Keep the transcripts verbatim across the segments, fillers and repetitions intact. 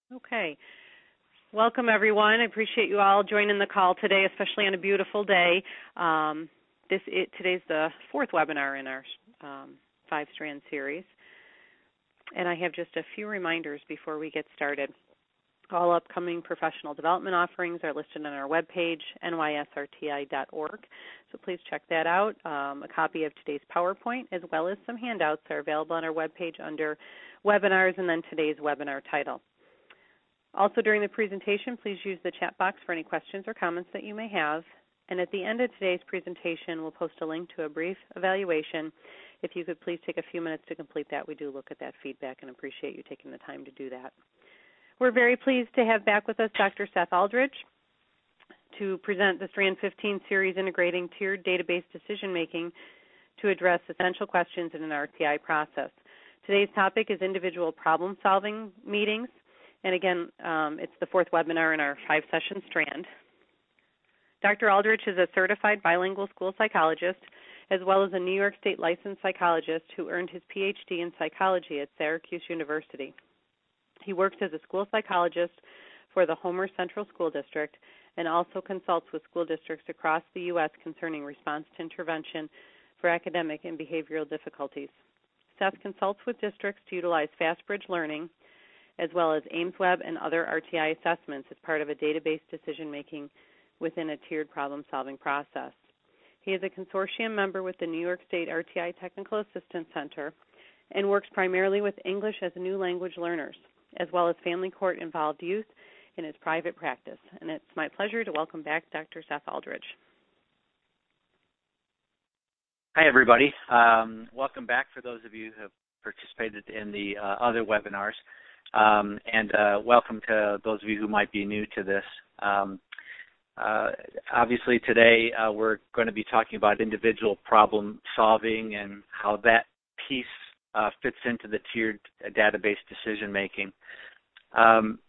Okay. Welcome, everyone. I appreciate you all joining the call today, especially on a beautiful day. Um, this it, Today's the fourth webinar in our um, five-strand series. And I have just a few reminders before we get started. All upcoming professional development offerings are listed on our webpage, N Y S R T I dot org. So please check that out. Um, a copy of today's PowerPoint as well as some handouts are available on our webpage under webinars and then today's webinar title. Also during the presentation, please use the chat box for any questions or comments that you may have. And at the end of today's presentation, we'll post a link to a brief evaluation. If you could please take a few minutes to complete that, we do look at that feedback and appreciate you taking the time to do that. We're very pleased to have back with us Doctor Seth Aldridge to present the Strand fifteen series integrating tiered database decision-making to address essential questions in an R T I process. Today's topic is individual problem-solving meetings. And again, um, it's the fourth webinar in our five-session strand. Doctor Aldridge is a certified bilingual school psychologist as well as a New York State licensed psychologist who earned his P H D in psychology at Syracuse University. He works as a school psychologist for the Homer Central School District and also consults with school districts across the U S concerning response to intervention for academic and behavioral difficulties. Seth consults with districts to utilize FastBridge Learning as well as AIMSweb and other R T I assessments as part of a database decision-making within a tiered problem-solving process. He is a consortium member with the New York State R T I Technical Assistance Center and works primarily with English as new language learners, as well as family court-involved youth in his private practice. And it's my pleasure to welcome back Doctor Seth Aldridge. Hi, everybody. Um, welcome back for those of you who have participated in the uh, other webinars. Um, and uh, welcome to those of you who might be new to this. Um, uh, obviously, today uh, we're going to be talking about individual problem solving and how that piece uh, fits into the tiered database decision making. Um,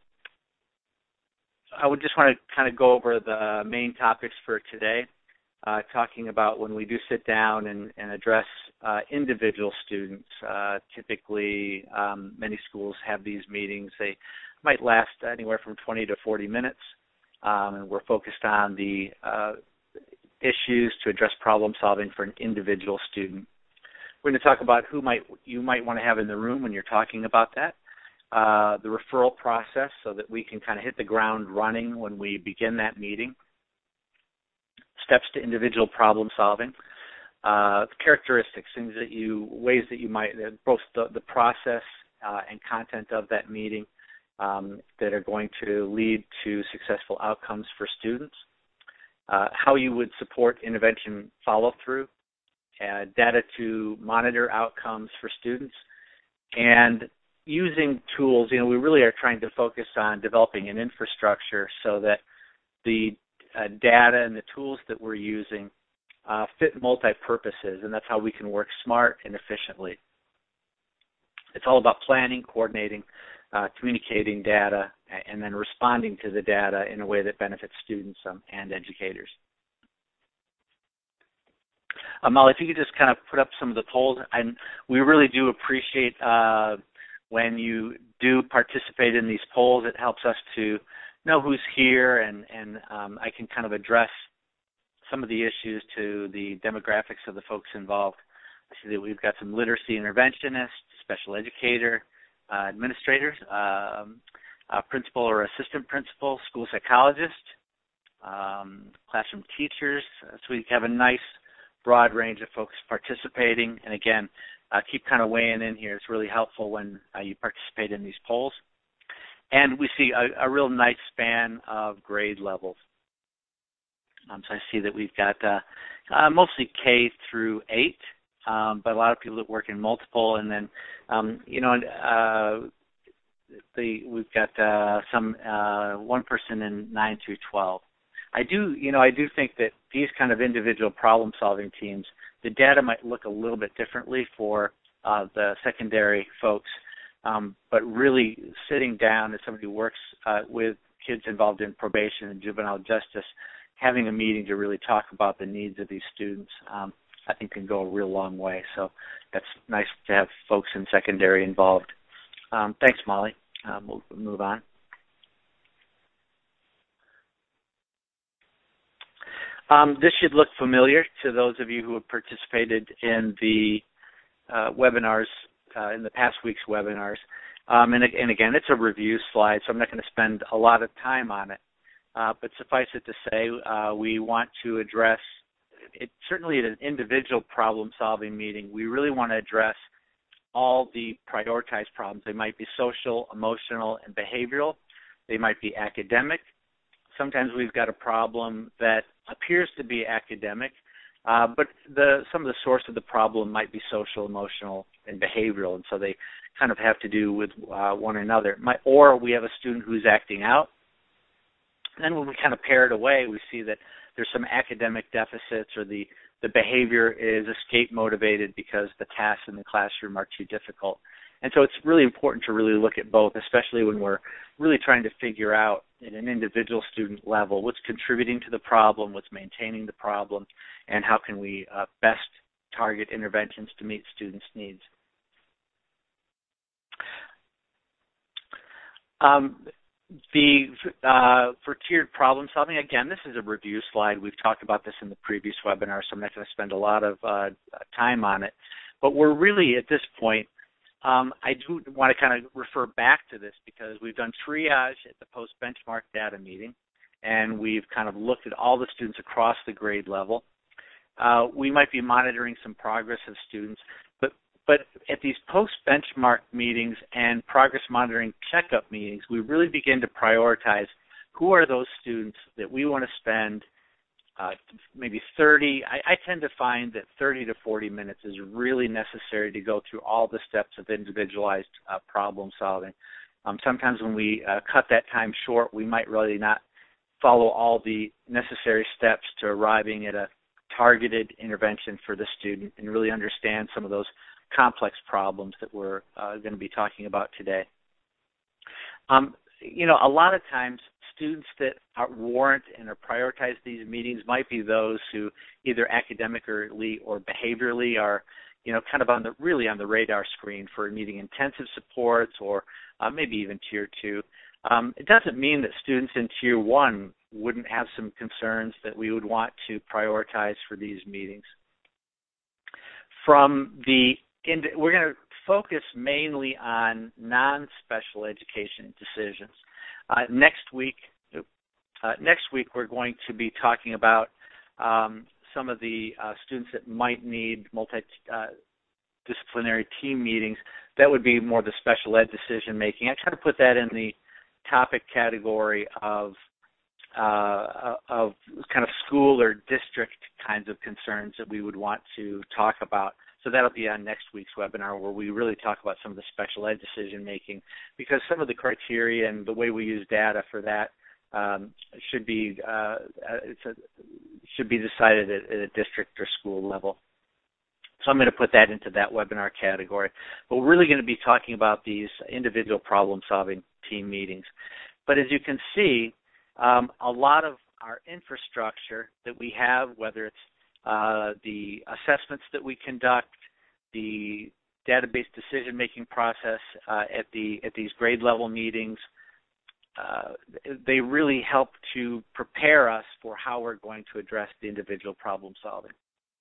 I would just want to kind of go over the main topics for today, uh, talking about when we do sit down and, and address uh, individual students. Uh, typically, um, many schools have these meetings. They might last anywhere from twenty to forty minutes, um, and we're focused on the uh, issues to address problem solving for an individual student. We're going to talk about who might you might want to have in the room when you're talking about that, uh, the referral process so that we can kind of hit the ground running when we begin that meeting, steps to individual problem solving, uh, characteristics, things that you, ways that you might, both the, the process uh, and content of that meeting um, that are going to lead to successful outcomes for students, uh, how you would support intervention follow-through, uh, data to monitor outcomes for students, and using tools. You know, we really are trying to focus on developing an infrastructure so that the uh, data and the tools that we're using uh, fit multi-purposes, and that's how we can work smart and efficiently. It's all about planning, coordinating, uh, communicating data, and then responding to the data in a way that benefits students um, and educators. Uh, Molly, if you could just kind of put up some of the polls, and we really do appreciate uh, when you do participate in these polls. It helps us to know who's here, and, and um, I can kind of address some of the issues to the demographics of the folks involved. I see that we've got some literacy interventionists, special educator, uh, administrators, um, uh, principal or assistant principal, school psychologist, um, classroom teachers. So we have a nice broad range of folks participating. And again, uh, keep kind of weighing in here. It's really helpful when uh, you participate in these polls. And we see a, a real nice span of grade levels. Um, so I see that we've got uh, uh, mostly K through eight, um, but a lot of people that work in multiple. And then, um, you know, uh, the, we've got uh, some uh, one person in nine through twelve. I do, you know, I do think that these kind of individual problem-solving teams, the data might look a little bit differently for uh, the secondary folks. Um, but really sitting down as somebody who works uh, with kids involved in probation and juvenile justice, having a meeting to really talk about the needs of these students, um, I think can go a real long way. So that's nice to have folks in secondary involved. Um, thanks, Molly. Um, we'll move on. Um, this should look familiar to those of you who have participated in the uh, webinars, uh, in the past week's webinars. Um, and, and again, it's a review slide, so I'm not going to spend a lot of time on it. Uh, but suffice it to say, uh, we want to address, it, certainly at an individual problem-solving meeting, we really want to address all the prioritized problems. They might be social, emotional, and behavioral. They might be academic. Sometimes we've got a problem that appears to be academic, uh, but the, some of the source of the problem might be social, emotional, and behavioral, and so they kind of have to do with uh, one another. My, or we have a student who's acting out. And then when we kind of pair it away, we see that there's some academic deficits, or the, the behavior is escape motivated because the tasks in the classroom are too difficult. And so it's really important to really look at both, especially when we're really trying to figure out at an individual student level what's contributing to the problem, what's maintaining the problem, and how can we uh, best target interventions to meet students' needs. Um, the uh, for tiered problem solving, again, this is a review slide. We've talked about this in the previous webinar, so I'm not going to spend a lot of uh, time on it. But we're really, at this point, Um, I do want to kind of refer back to this because we've done triage at the post-benchmark data meeting, and we've kind of looked at all the students across the grade level. Uh, we might be monitoring some progress of students, but, but at these post-benchmark meetings and progress monitoring checkup meetings, we really begin to prioritize who are those students that we want to spend Uh, maybe thirty. I, I tend to find that thirty to forty minutes is really necessary to go through all the steps of individualized uh, problem solving. Um, sometimes when we uh, cut that time short, we might really not follow all the necessary steps to arriving at a targeted intervention for the student and really understand some of those complex problems that we're uh, going to be talking about today. Um, you know, a lot of times students that are warrant and are prioritize these meetings might be those who either academically or behaviorally are, you know, kind of on the really on the radar screen for needing intensive supports, or uh, maybe even tier two. Um, it doesn't mean that students in tier one wouldn't have some concerns that we would want to prioritize for these meetings. From the we're going to focus mainly on non-special education decisions. Uh, next week, uh, next week we're going to be talking about um, some of the uh, students that might need multidisciplinary uh, team meetings. That would be more the special ed decision making. I try to put that in the topic category of uh, of kind of school or district kinds of concerns that we would want to talk about. So that'll be on next week's webinar, where we really talk about some of the special ed decision making, because some of the criteria and the way we use data for that um, should be uh, it's a, should be decided at, at a district or school level. So I'm going to put that into that webinar category. But we're really going to be talking about these individual problem-solving team meetings. But as you can see, um, a lot of our infrastructure that we have, whether it's Uh, the assessments that we conduct, the database decision-making process uh, at the at these grade level meetings, uh, they really help to prepare us for how we're going to address the individual problem solving.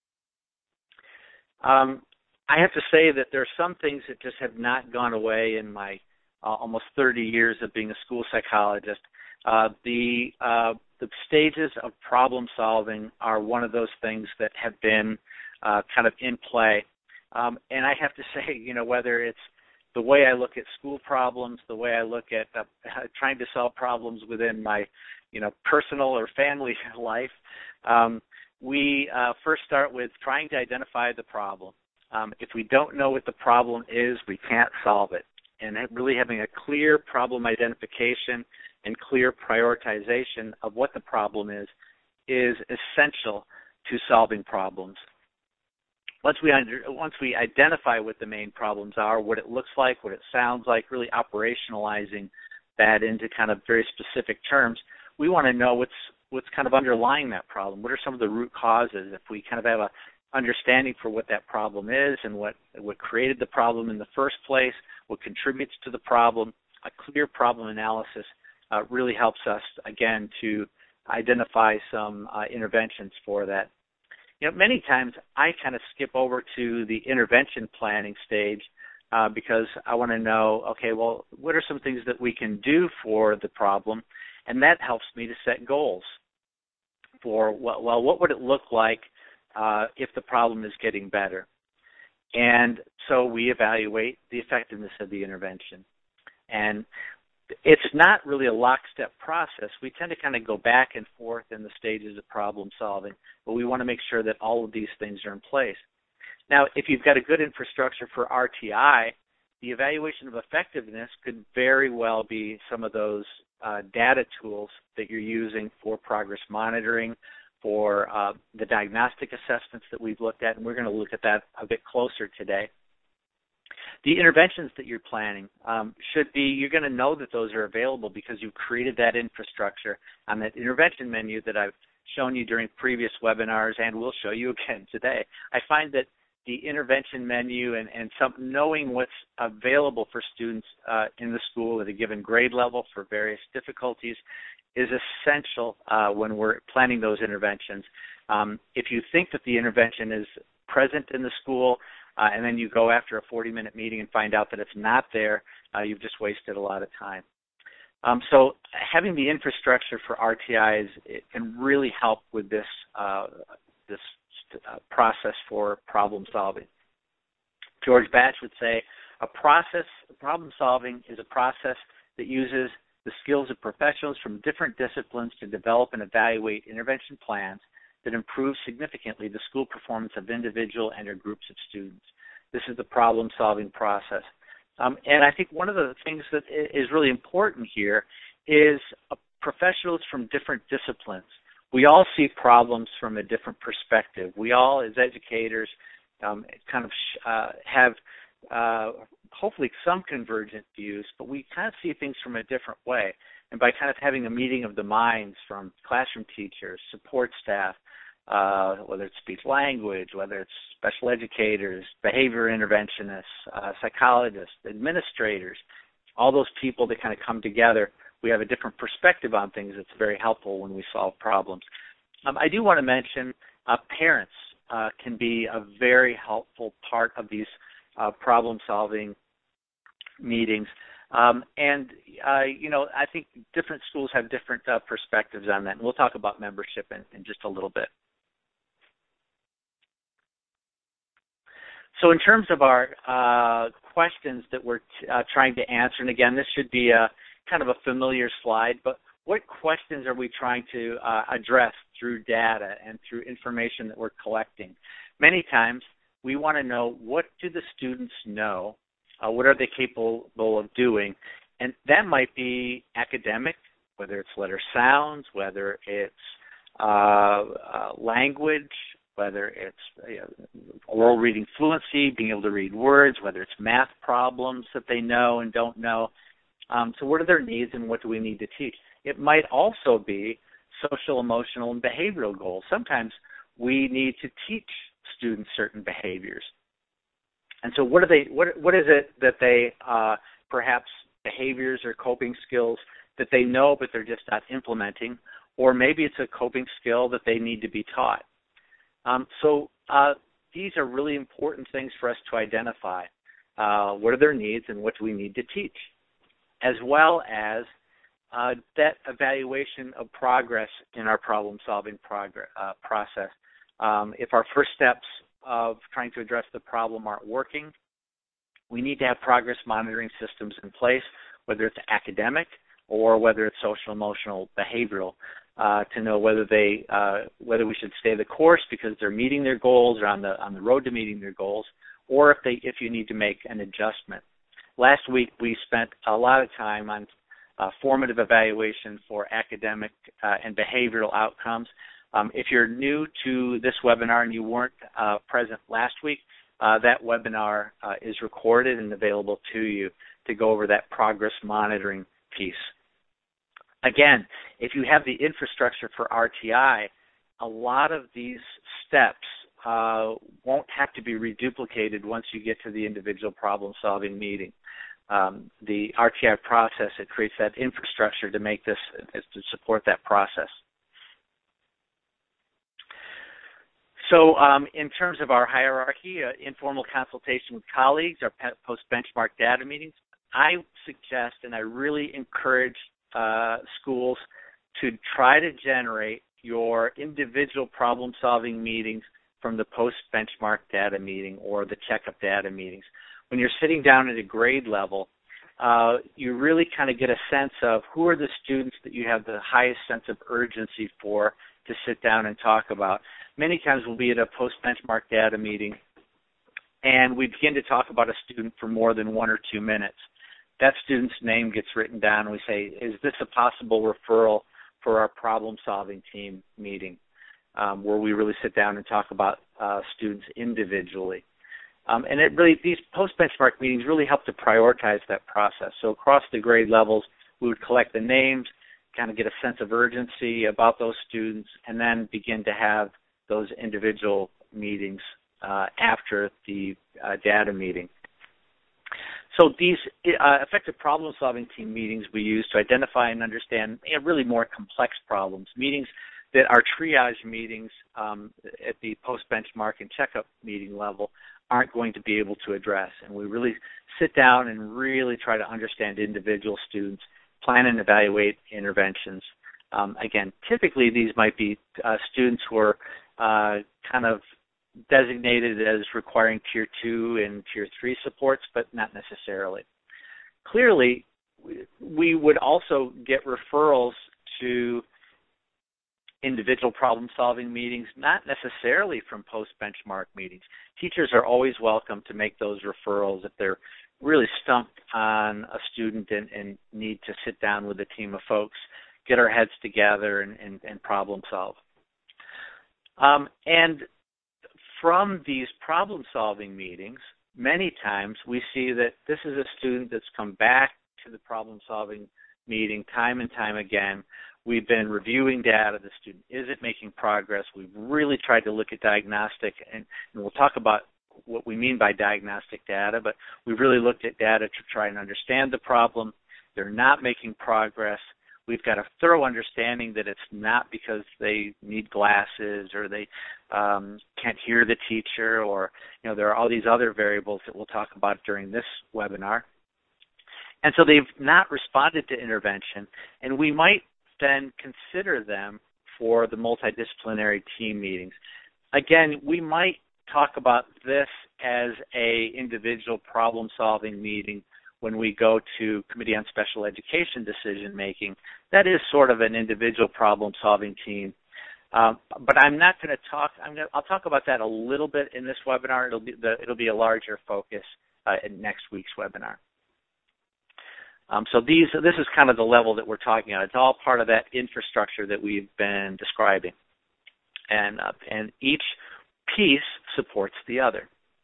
Um, I have to say that there are some things that just have not gone away in my uh, almost thirty years of being a school psychologist. Uh, the uh, the stages of problem solving are one of those things that have been uh, kind of in play. Um, and I have to say, you know, whether it's the way I look at school problems, the way I look at uh, trying to solve problems within my, you know, personal or family life, um, we uh, first start with trying to identify the problem. Um, if we don't know what the problem is, we can't solve it. And really having a clear problem identification and clear prioritization of what the problem is is essential to solving problems. Once we under, once we identify what the main problems are, what it looks like, what it sounds like, really operationalizing that into kind of very specific terms, we want to know what's what's kind of underlying that problem. What are some of the root causes? If we kind of have a understanding for what that problem is and what what created the problem in the first place, what contributes to the problem, a clear problem analysis Uh, really helps us, again, to identify some uh, interventions for that. You know, many times I kind of skip over to the intervention planning stage uh, because I want to know, okay, well, what are some things that we can do for the problem? And that helps me to set goals for, well, well what would it look like uh, if the problem is getting better? And so we evaluate the effectiveness of the intervention. And it's not really a lockstep process. We tend to kind of go back and forth in the stages of problem solving, but we want to make sure that all of these things are in place. Now, if you've got a good infrastructure for R T I, the evaluation of effectiveness could very well be some of those uh, data tools that you're using for progress monitoring, for uh, the diagnostic assessments that we've looked at, and we're going to look at that a bit closer today. The interventions that you're planning um, should be, you're going to know that those are available because you've created that infrastructure on that intervention menu that I've shown you during previous webinars and will show you again today. I find that the intervention menu and, and some, knowing what's available for students uh, in the school at a given grade level for various difficulties is essential uh, when we're planning those interventions. Um, if you think that the intervention is present in the school uh, and then you go after a forty-minute meeting and find out that it's not there, uh, you've just wasted a lot of time. Um, so having the infrastructure for R T Is it can really help with this uh, this uh, process for problem solving. George Batch would say, a process, problem solving is a process that uses the skills of professionals from different disciplines to develop and evaluate intervention plans that improve significantly the school performance of individual and or groups of students. This is the problem-solving process. Um, and I think one of the things that is really important here is uh, professionals from different disciplines. We all see problems from a different perspective. We all, as educators, um, kind of uh, have uh, hopefully some convergent views, but we kind of see things from a different way. And by kind of having a meeting of the minds from classroom teachers, support staff, uh, whether it's speech language, whether it's special educators, behavior interventionists, uh, psychologists, administrators, all those people that kind of come together, we have a different perspective on things that's very helpful when we solve problems. Um, I do want to mention uh, parents uh, can be a very helpful part of these uh, problem-solving meetings. Um, and, uh, you know, I think different schools have different uh, perspectives on that, and we'll talk about membership in, in just a little bit. So in terms of our uh, questions that we're t- uh, trying to answer, and again, this should be a kind of a familiar slide, but what questions are we trying to uh, address through data and through information that we're collecting? Many times we want to know, what do the students know? Uh, what are they capable of doing? And that might be academic, whether it's letter sounds, whether it's uh, uh, language, whether it's you know, oral reading fluency, being able to read words, whether it's math problems that they know and don't know. Um, so what are their needs and what do we need to teach? It might also be social, emotional, and behavioral goals. Sometimes we need to teach students certain behaviors. And so what are they? What what is it that they uh, perhaps behaviors or coping skills that they know but they're just not implementing, or maybe it's a coping skill that they need to be taught. Um, so uh, these are really important things for us to identify. Uh, what are their needs and what do we need to teach, as well as uh, that evaluation of progress in our problem-solving progress, uh, process. Um, if our first steps of trying to address the problem aren't working, we need to have progress monitoring systems in place, whether it's academic or whether it's social, emotional, behavioral, uh, to know whether they uh, whether we should stay the course because they're meeting their goals or on the on the road to meeting their goals, or if they if you need to make an adjustment. Last week we spent a lot of time on uh, formative evaluation for academic uh, and behavioral outcomes. Um, if you're new to this webinar and you weren't uh, present last week, uh, that webinar uh, is recorded and available to you to go over that progress monitoring piece. Again, if you have the infrastructure for R T I, a lot of these steps uh, won't have to be reduplicated once you get to the individual problem-solving meeting. Um, the R T I process, it creates that infrastructure to make this, to support that process. So um, in terms of our hierarchy, uh, informal consultation with colleagues, our post-benchmark data meetings, I suggest and I really encourage uh, schools to try to generate your individual problem-solving meetings from the post-benchmark data meeting or the checkup data meetings. When you're sitting down at a grade level, uh, you really kind of get a sense of who are the students that you have the highest sense of urgency for to sit down and talk about. Many times we'll be at a post-benchmark data meeting and we begin to talk about a student for more than one or two minutes. That student's name gets written down and we say, is this a possible referral for our problem-solving team meeting, um, where we really sit down and talk about uh, students individually. Um, and it really, these post-benchmark meetings really help to prioritize that process. So across the grade levels, we would collect the names, kind of get a sense of urgency about those students, and then begin to have those individual meetings uh, after the uh, data meeting. So these uh, effective problem-solving team meetings we use to identify and understand you know, really more complex problems, meetings that our triage meetings um, at the post-benchmark and checkup meeting level aren't going to be able to address. And we really sit down and really try to understand individual students, plan and evaluate interventions. Um, again, typically these might be uh, students who are uh, kind of designated as requiring tier two and tier three supports, but not necessarily. Clearly, we would also get referrals to individual problem-solving meetings, not necessarily from post-benchmark meetings. Teachers are always welcome to make those referrals if they're really stumped on a student and, and need to sit down with a team of folks, get our heads together, and, and, and problem solve. Um, and from these problem-solving meetings, many times we see that this is a student that's come back to the problem-solving meeting time and time again. We've been reviewing data. The student isn't making progress. We've really tried to look at diagnostic, and, and we'll talk about what we mean by diagnostic data, but we've really looked at data to try and understand the problem. They're not making progress. We've got a thorough understanding that it's not because they need glasses or they um, can't hear the teacher, or you know there are all these other variables that we'll talk about during this webinar. And so they've not responded to intervention, and we might then consider them for the multidisciplinary team meetings. Again, we might talk about this as a individual problem-solving meeting when we go to Committee on Special Education decision making. That is sort of an individual problem-solving team. Um, but I'm not going to talk. I'm going to, I'll talk about that a little bit in this webinar. It'll be the, it'll be a larger focus uh, in next week's webinar. Um, so these, this is kind of the level that we're talking about. It's all part of that infrastructure that we've been describing, and uh, and each piece supports the other.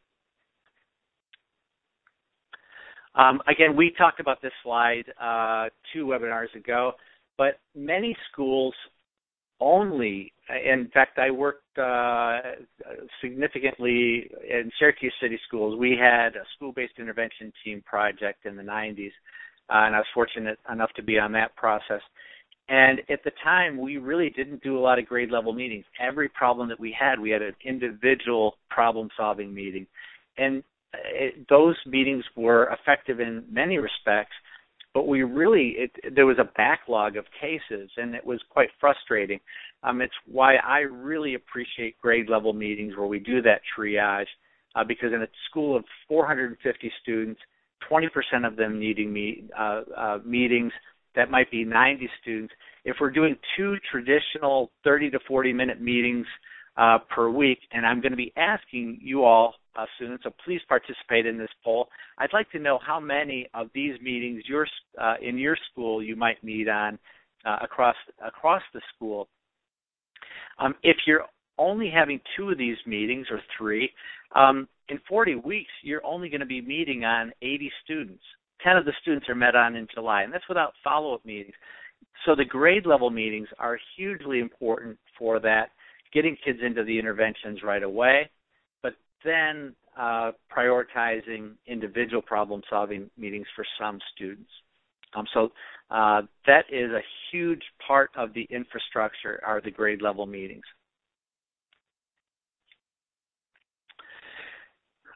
Um, again, we talked about this slide uh, two webinars ago, but many schools only, in fact, I worked uh, significantly in Syracuse City Schools. We had a school-based intervention team project in the nineties, uh, and I was fortunate enough to be on that process. And at the time, we really didn't do a lot of grade level meetings. Every problem that we had, we had an individual problem-solving meeting. And it, those meetings were effective in many respects, but we really, it, there was a backlog of cases, and it was quite frustrating. Um, it's why I really appreciate grade level meetings where we do that triage, uh, because in a school of four hundred fifty students, twenty percent of them needing meet, uh, uh, meetings, that might be ninety students. If we're doing two traditional thirty to forty minute meetings uh, per week, and I'm going to be asking you all uh, soon, so please participate in this poll. I'd like to know how many of these meetings your, uh, in your school you might need on uh, across across the school. Um, if you're only having two of these meetings or three, um, in forty weeks, you're only going to be meeting on eighty students. ten of the students are met on in July, and that's without follow-up meetings. So the grade level meetings are hugely important for that, getting kids into the interventions right away, but then uh, prioritizing individual problem-solving meetings for some students. Um, so uh, that is a huge part of the infrastructure, are the grade level meetings.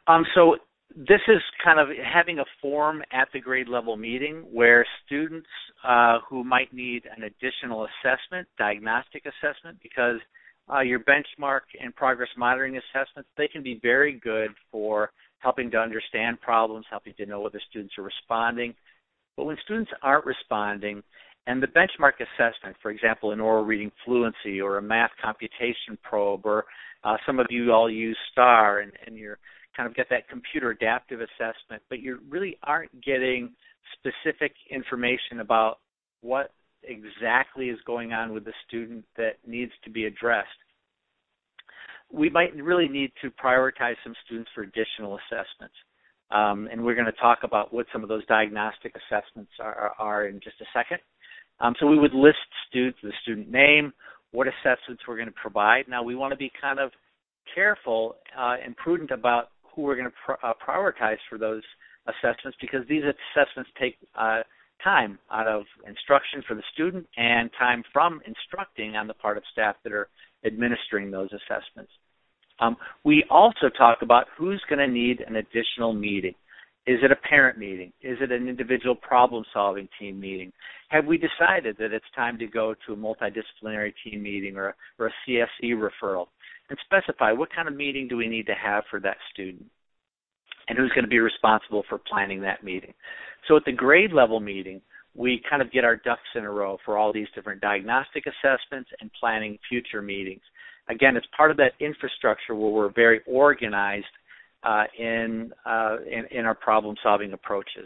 Um, so this is kind of having a form at the grade level meeting where students uh, who might need an additional assessment, diagnostic assessment, because uh, your benchmark and progress monitoring assessments, they can be very good for helping to understand problems, helping to know whether students are responding. But when students aren't responding, and the benchmark assessment, for example, an oral reading fluency or a math computation probe, or uh, some of you all use STAR, and, and you're kind of get that computer adaptive assessment, but you really aren't getting specific information about what exactly is going on with the student that needs to be addressed. We might really need to prioritize some students for additional assessments. Um, and we're going to talk about what some of those diagnostic assessments are, are in just a second. Um, so we would list students, the student name, what assessments we're going to provide. Now, we want to be kind of careful uh, and prudent about who we're going to pr- uh, prioritize for those assessments, because these assessments take uh, time out of instruction for the student and time from instructing on the part of staff that are administering those assessments. Um, we also talk about who's going to need an additional meeting. Is it a parent meeting? Is it an individual problem-solving team meeting? Have we decided that it's time to go to a multidisciplinary team meeting or a, or a C S E referral? And specify what kind of meeting do we need to have for that student, and who's going to be responsible for planning that meeting. So at the grade level meeting, we kind of get our ducks in a row for all these different diagnostic assessments and planning future meetings. Again, it's part of that infrastructure where we're very organized uh, in, uh, in, in our problem-solving approaches.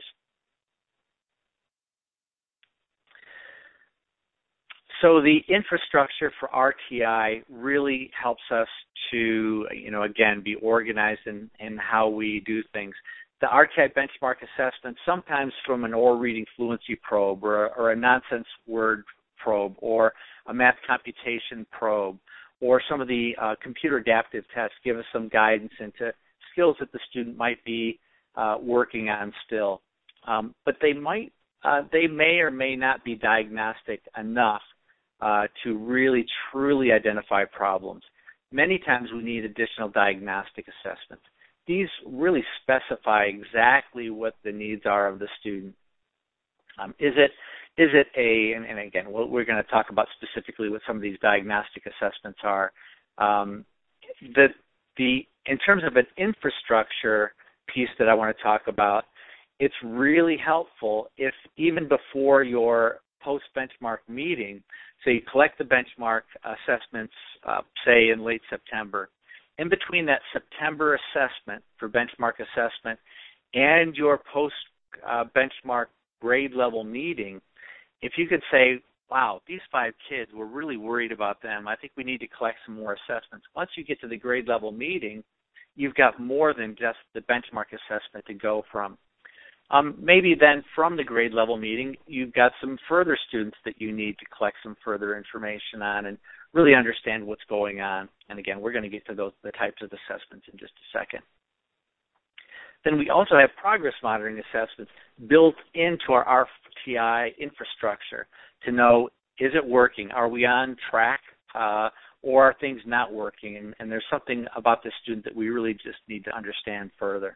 So the infrastructure for R T I really helps us to, you know, again, be organized in, in how we do things. The R T I benchmark assessment, sometimes from an oral reading fluency probe or, or a nonsense word probe or a math computation probe, or some of the uh, computer adaptive tests give us some guidance into skills that the student might be uh, working on still. Um, but they might, uh, they may or may not be diagnostic enough uh, to really truly identify problems. Many times we need additional diagnostic assessments. These really specify exactly what the needs are of the student. Um, is it Is it a, and, and again, we're going to talk about specifically what some of these diagnostic assessments are. Um, the, the, in terms of an infrastructure piece that I want to talk about, it's really helpful if even before your post-benchmark meeting, so you collect the benchmark assessments, uh, say in late September, in between that September assessment for benchmark assessment and your post-benchmark grade level meeting, if you could say, wow, these five kids, we're really worried about them. I think we need to collect some more assessments. Once you get to the grade level meeting, you've got more than just the benchmark assessment to go from. Um, maybe then from the grade level meeting, you've got some further students that you need to collect some further information on and really understand what's going on. And again, we're going to get to those the types of assessments in just a second. Then we also have progress monitoring assessments built into our R T I infrastructure to know, is it working? Are we on track? Uh, or are things not working? And, and there's something about this student that we really just need to understand further.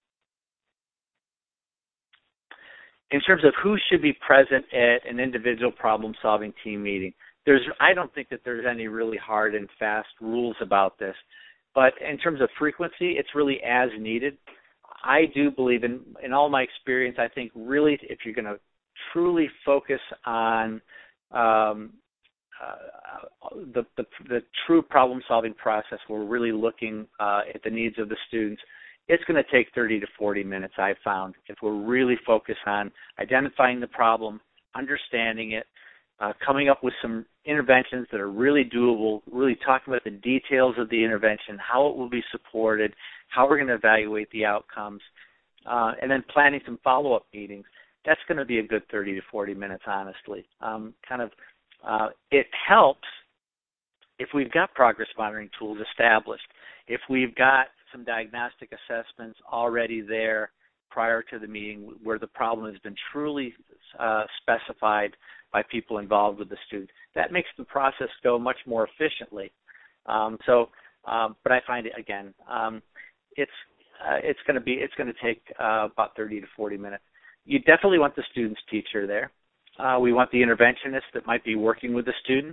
In terms of who should be present at an individual problem-solving team meeting, there's, I don't think that there's any really hard and fast rules about this. But in terms of frequency, it's really as needed. I do believe, in, in all my experience, I think really if you're going to truly focus on um, uh, the, the, the true problem-solving process, we're really looking uh, at the needs of the students, it's going to take thirty to forty minutes, I've found, if we're really focused on identifying the problem, understanding it, uh, coming up with some interventions that are really doable, really talking about the details of the intervention, how it will be supported, how we're going to evaluate the outcomes, uh, and then planning some follow-up meetings. That's going to be a good thirty to forty minutes, honestly. Um, kind of, uh, it helps if we've got progress monitoring tools established, if we've got some diagnostic assessments already there prior to the meeting where the problem has been truly uh, specified by people involved with the student. That makes the process go much more efficiently. Um, so, um, but I find it, again, um, it's uh, it's going to be it's going to take uh, about thirty to forty minutes. You definitely want the student's teacher there. Uh, we want the interventionist that might be working with the student.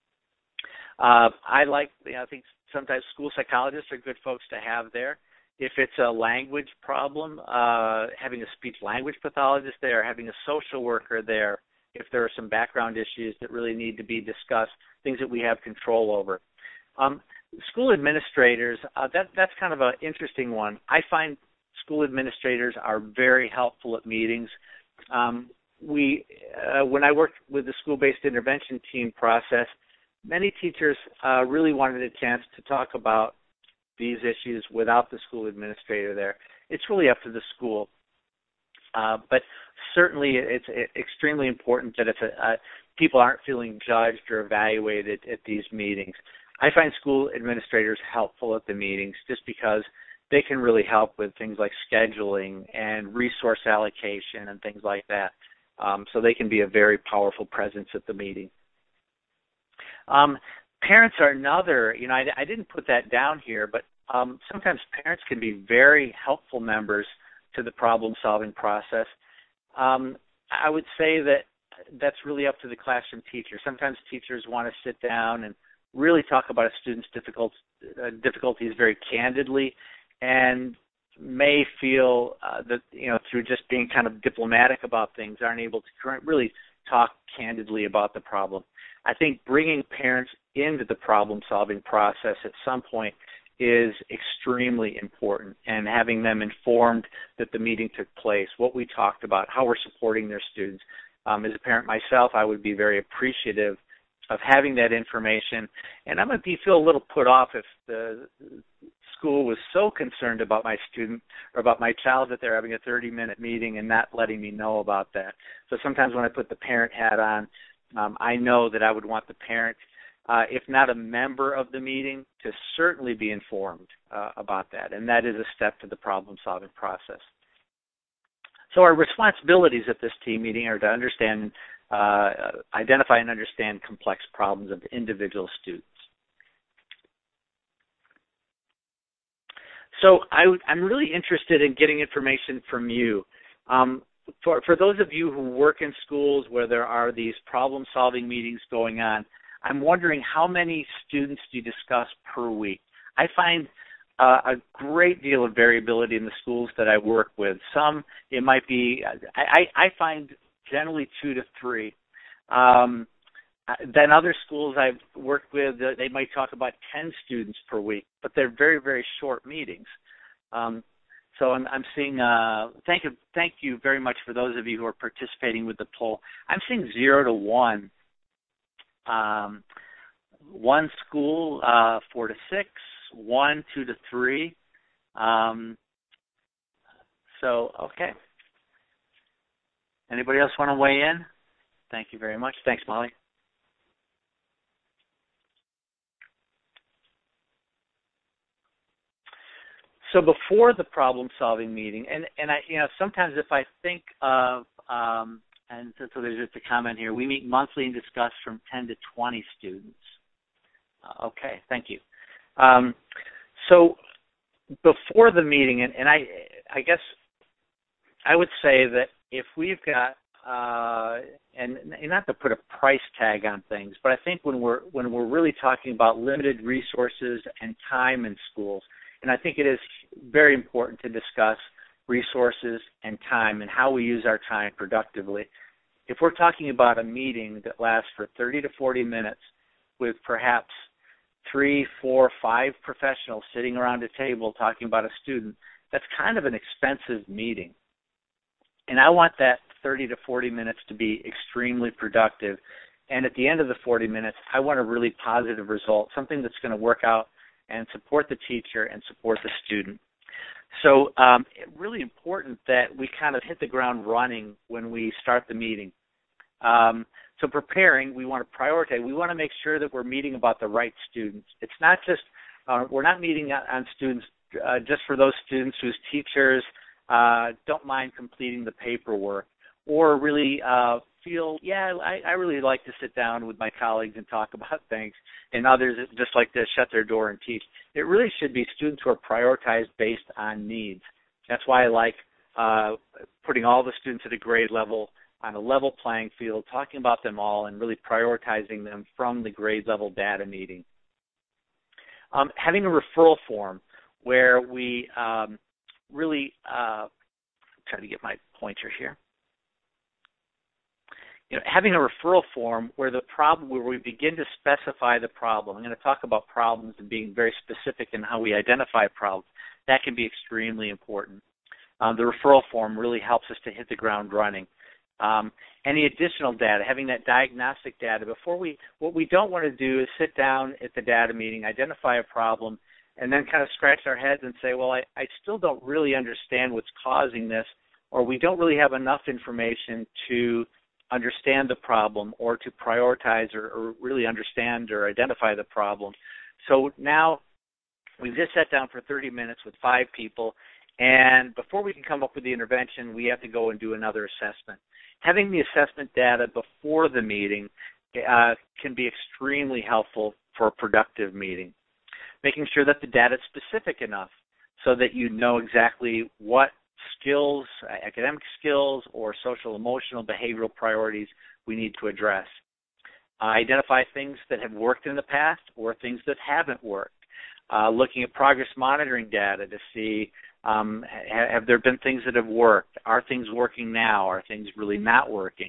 Uh, I like, you know, I think sometimes school psychologists are good folks to have there. If it's a language problem, uh, having a speech-language pathologist there, having a social worker there, if there are some background issues that really need to be discussed, things that we have control over. Um, school administrators, uh, that, that's kind of an interesting one. I find school administrators are very helpful at meetings. Um, we, uh, when I worked with the school-based intervention team process, many teachers uh, really wanted a chance to talk about these issues without the school administrator there. It's really up to the school. Uh, but certainly it's extremely important that if a, uh, people aren't feeling judged or evaluated at these meetings. I find school administrators helpful at the meetings just because they can really help with things like scheduling and resource allocation and things like that. Um, so they can be a very powerful presence at the meeting. Um, parents are another, you know, I, I didn't put that down here, but um, sometimes parents can be very helpful members to the problem-solving process. Um, I would say that that's really up to the classroom teacher. Sometimes teachers want to sit down and really talk about a student's difficult, uh, difficulties very candidly and may feel uh, that, you know, through just being kind of diplomatic about things, aren't able to really talk candidly about the problem. I think bringing parents into the problem-solving process at some point is extremely important, and having them informed that the meeting took place, what we talked about, how we're supporting their students. Um, as a parent myself, I would be very appreciative of having that information, and I might be feel a little put off if the school was so concerned about my student or about my child that they're having a thirty-minute meeting and not letting me know about that. So sometimes when I put the parent hat on, Um, I know that I would want the parent, uh, if not a member of the meeting, to certainly be informed uh, about that, and that is a step to the problem-solving process. So our responsibilities at this team meeting are to understand, uh, identify and understand complex problems of individual students. So I, I'm really interested in getting information from you. Um, For, for those of you who work in schools where there are these problem-solving meetings going on, I'm wondering how many students do you discuss per week? I find uh, a great deal of variability in the schools that I work with. Some, it might be, I, I find generally two to three. Um, then other schools I've worked with, they might talk about ten students per week, but they're very, very short meetings. Um, So I'm, I'm seeing, uh, thank you, thank you very much for those of you who are participating with the poll. I'm seeing zero to one. Um, one school, uh, four to six, one, two to three. Um, so, okay. Anybody else want to weigh in? Thank you very much. Thanks, Molly. So before the problem-solving meeting, and, and I, you know, sometimes if I think of, um, and so, so there's just a comment here, we meet monthly and discuss from ten to twenty students. Uh, okay, thank you. Um, so before the meeting, and, and I, I guess I would say that if we've got, uh, and, and not to put a price tag on things, but I think when we're when we're really talking about limited resources and time in schools, and I think it is very important to discuss resources and time and how we use our time productively. If we're talking about a meeting that lasts for thirty to forty minutes with perhaps three, four, five professionals sitting around a table talking about a student, that's kind of an expensive meeting. And I want that thirty to forty minutes to be extremely productive. And at the end of the forty minutes, I want a really positive result, something that's going to work out and support the teacher and support the student. So um, it's really important that we kind of hit the ground running when we start the meeting. Um, so preparing, we want to prioritize. We want to make sure that we're meeting about the right students. It's not just, uh, we're not meeting on students uh, just for those students whose teachers uh, don't mind completing the paperwork or really uh, feel, yeah, I, I really like to sit down with my colleagues and talk about things, and others that just like to shut their door and teach. It really should be students who are prioritized based on needs. That's why I like uh, putting all the students at a grade level on a level playing field, talking about them all, and really prioritizing them from the grade level data meeting. Um, having a referral form where we um, really uh, try to get my pointer here. You know, having a referral form where the problem, where we begin to specify the problem. I'm going to talk about problems and being very specific in how we identify problems. That can be extremely important. Um, the referral form really helps us to hit the ground running. Um, any additional data, having that diagnostic data before we, what we don't want to do is sit down at the data meeting, identify a problem, and then kind of scratch our heads and say, well, I, I still don't really understand what's causing this, or we don't really have enough information to understand the problem or to prioritize or, or really understand or identify the problem. So now we've just sat down for thirty minutes with five people, and before we can come up with the intervention, we have to go and do another assessment. Having the assessment data before the meeting uh, can be extremely helpful for a productive meeting. Making sure that the data is specific enough so that you know exactly what skills, academic skills, or social, emotional, behavioral priorities we need to address. Uh, identify things that have worked in the past or things that haven't worked. Uh, looking at progress monitoring data to see um, ha- have there been things that have worked? Are things working now? Are things really not working?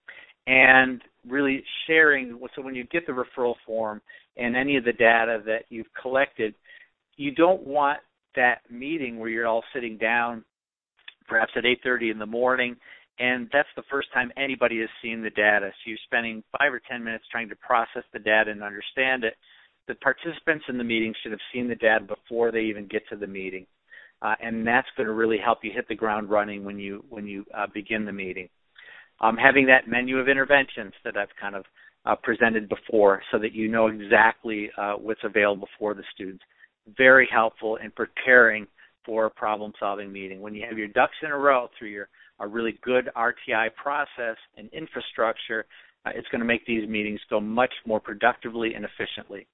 And really sharing, so when you get the referral form and any of the data that you've collected, you don't want that meeting where you're all sitting down perhaps at eight thirty in the morning, and that's the first time anybody has seen the data. So you're spending five or ten minutes trying to process the data and understand it. The participants in the meeting should have seen the data before they even get to the meeting, uh, and that's going to really help you hit the ground running when you when you uh, begin the meeting. Um, having that menu of interventions that I've kind of uh, presented before so that you know exactly uh, what's available for the students. Very helpful in preparing for a problem-solving meeting. When you have your ducks in a row through your a really good R T I process and infrastructure, uh, it's going to make these meetings go much more productively and efficiently.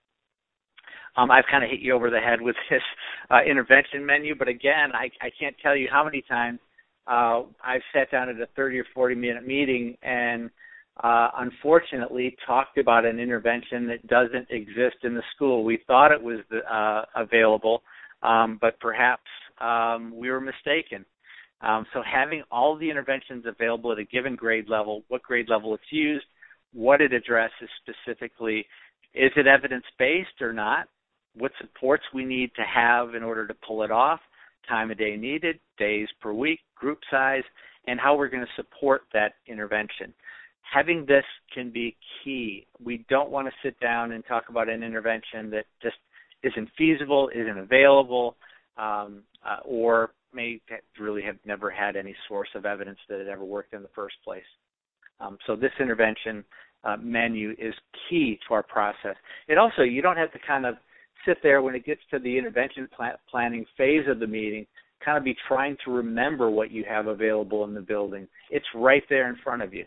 Um, I've kind of hit you over the head with this uh, intervention menu, but again, I, I can't tell you how many times uh, I've sat down at a thirty or forty minute meeting and uh, unfortunately talked about an intervention that doesn't exist in the school. We thought it was uh, available, um, but perhaps um, we were mistaken. Um, so having all the interventions available at a given grade level, what grade level it's used, what it addresses specifically, is it evidence-based or not, what supports we need to have in order to pull it off, time of day needed, days per week, group size, and how we're going to support that intervention. Having this can be key. We don't want to sit down and talk about an intervention that just isn't feasible, isn't available, um, uh, or may really have never had any source of evidence that it ever worked in the first place. Um, so this intervention uh, menu is key to our process. It also, you don't have to kind of sit there when it gets to the intervention plan- planning phase of the meeting, kind of be trying to remember what you have available in the building. It's right there in front of you.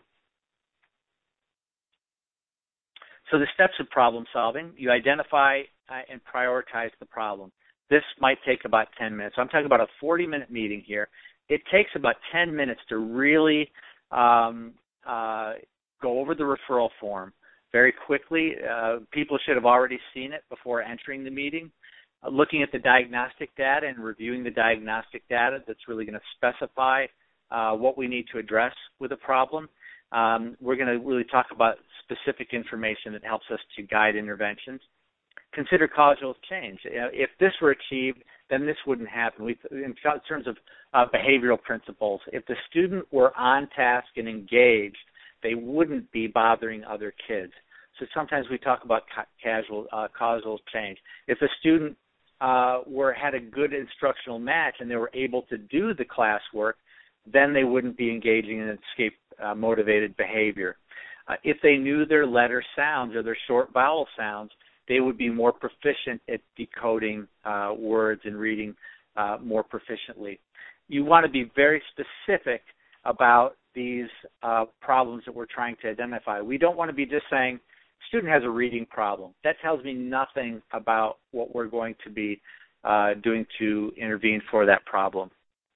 So the steps of problem solving, you identify uh, and prioritize the problem. This might take about ten minutes. So I'm talking about a forty minute meeting here. It takes about ten minutes to really um, uh, go over the referral form very quickly. Uh, people should have already seen it before entering the meeting. Uh, looking at the diagnostic data and reviewing the diagnostic data, that's really going to specify uh, what we need to address with a problem. Um, we're going to really talk about specific information that helps us to guide interventions. Consider causal change. If this were achieved, then this wouldn't happen. We, in terms of uh, behavioral principles, if the student were on task and engaged, they wouldn't be bothering other kids. So sometimes we talk about ca- casual, uh, causal change. If a student uh, were had a good instructional match and they were able to do the classwork, then they wouldn't be engaging in escape-motivated uh, behavior. Uh, if they knew their letter sounds or their short vowel sounds, they would be more proficient at decoding uh, words and reading uh, more proficiently. You want to be very specific about these uh, problems that we're trying to identify. We don't want to be just saying, student has a reading problem. That tells me nothing about what we're going to be uh, doing to intervene for that problem.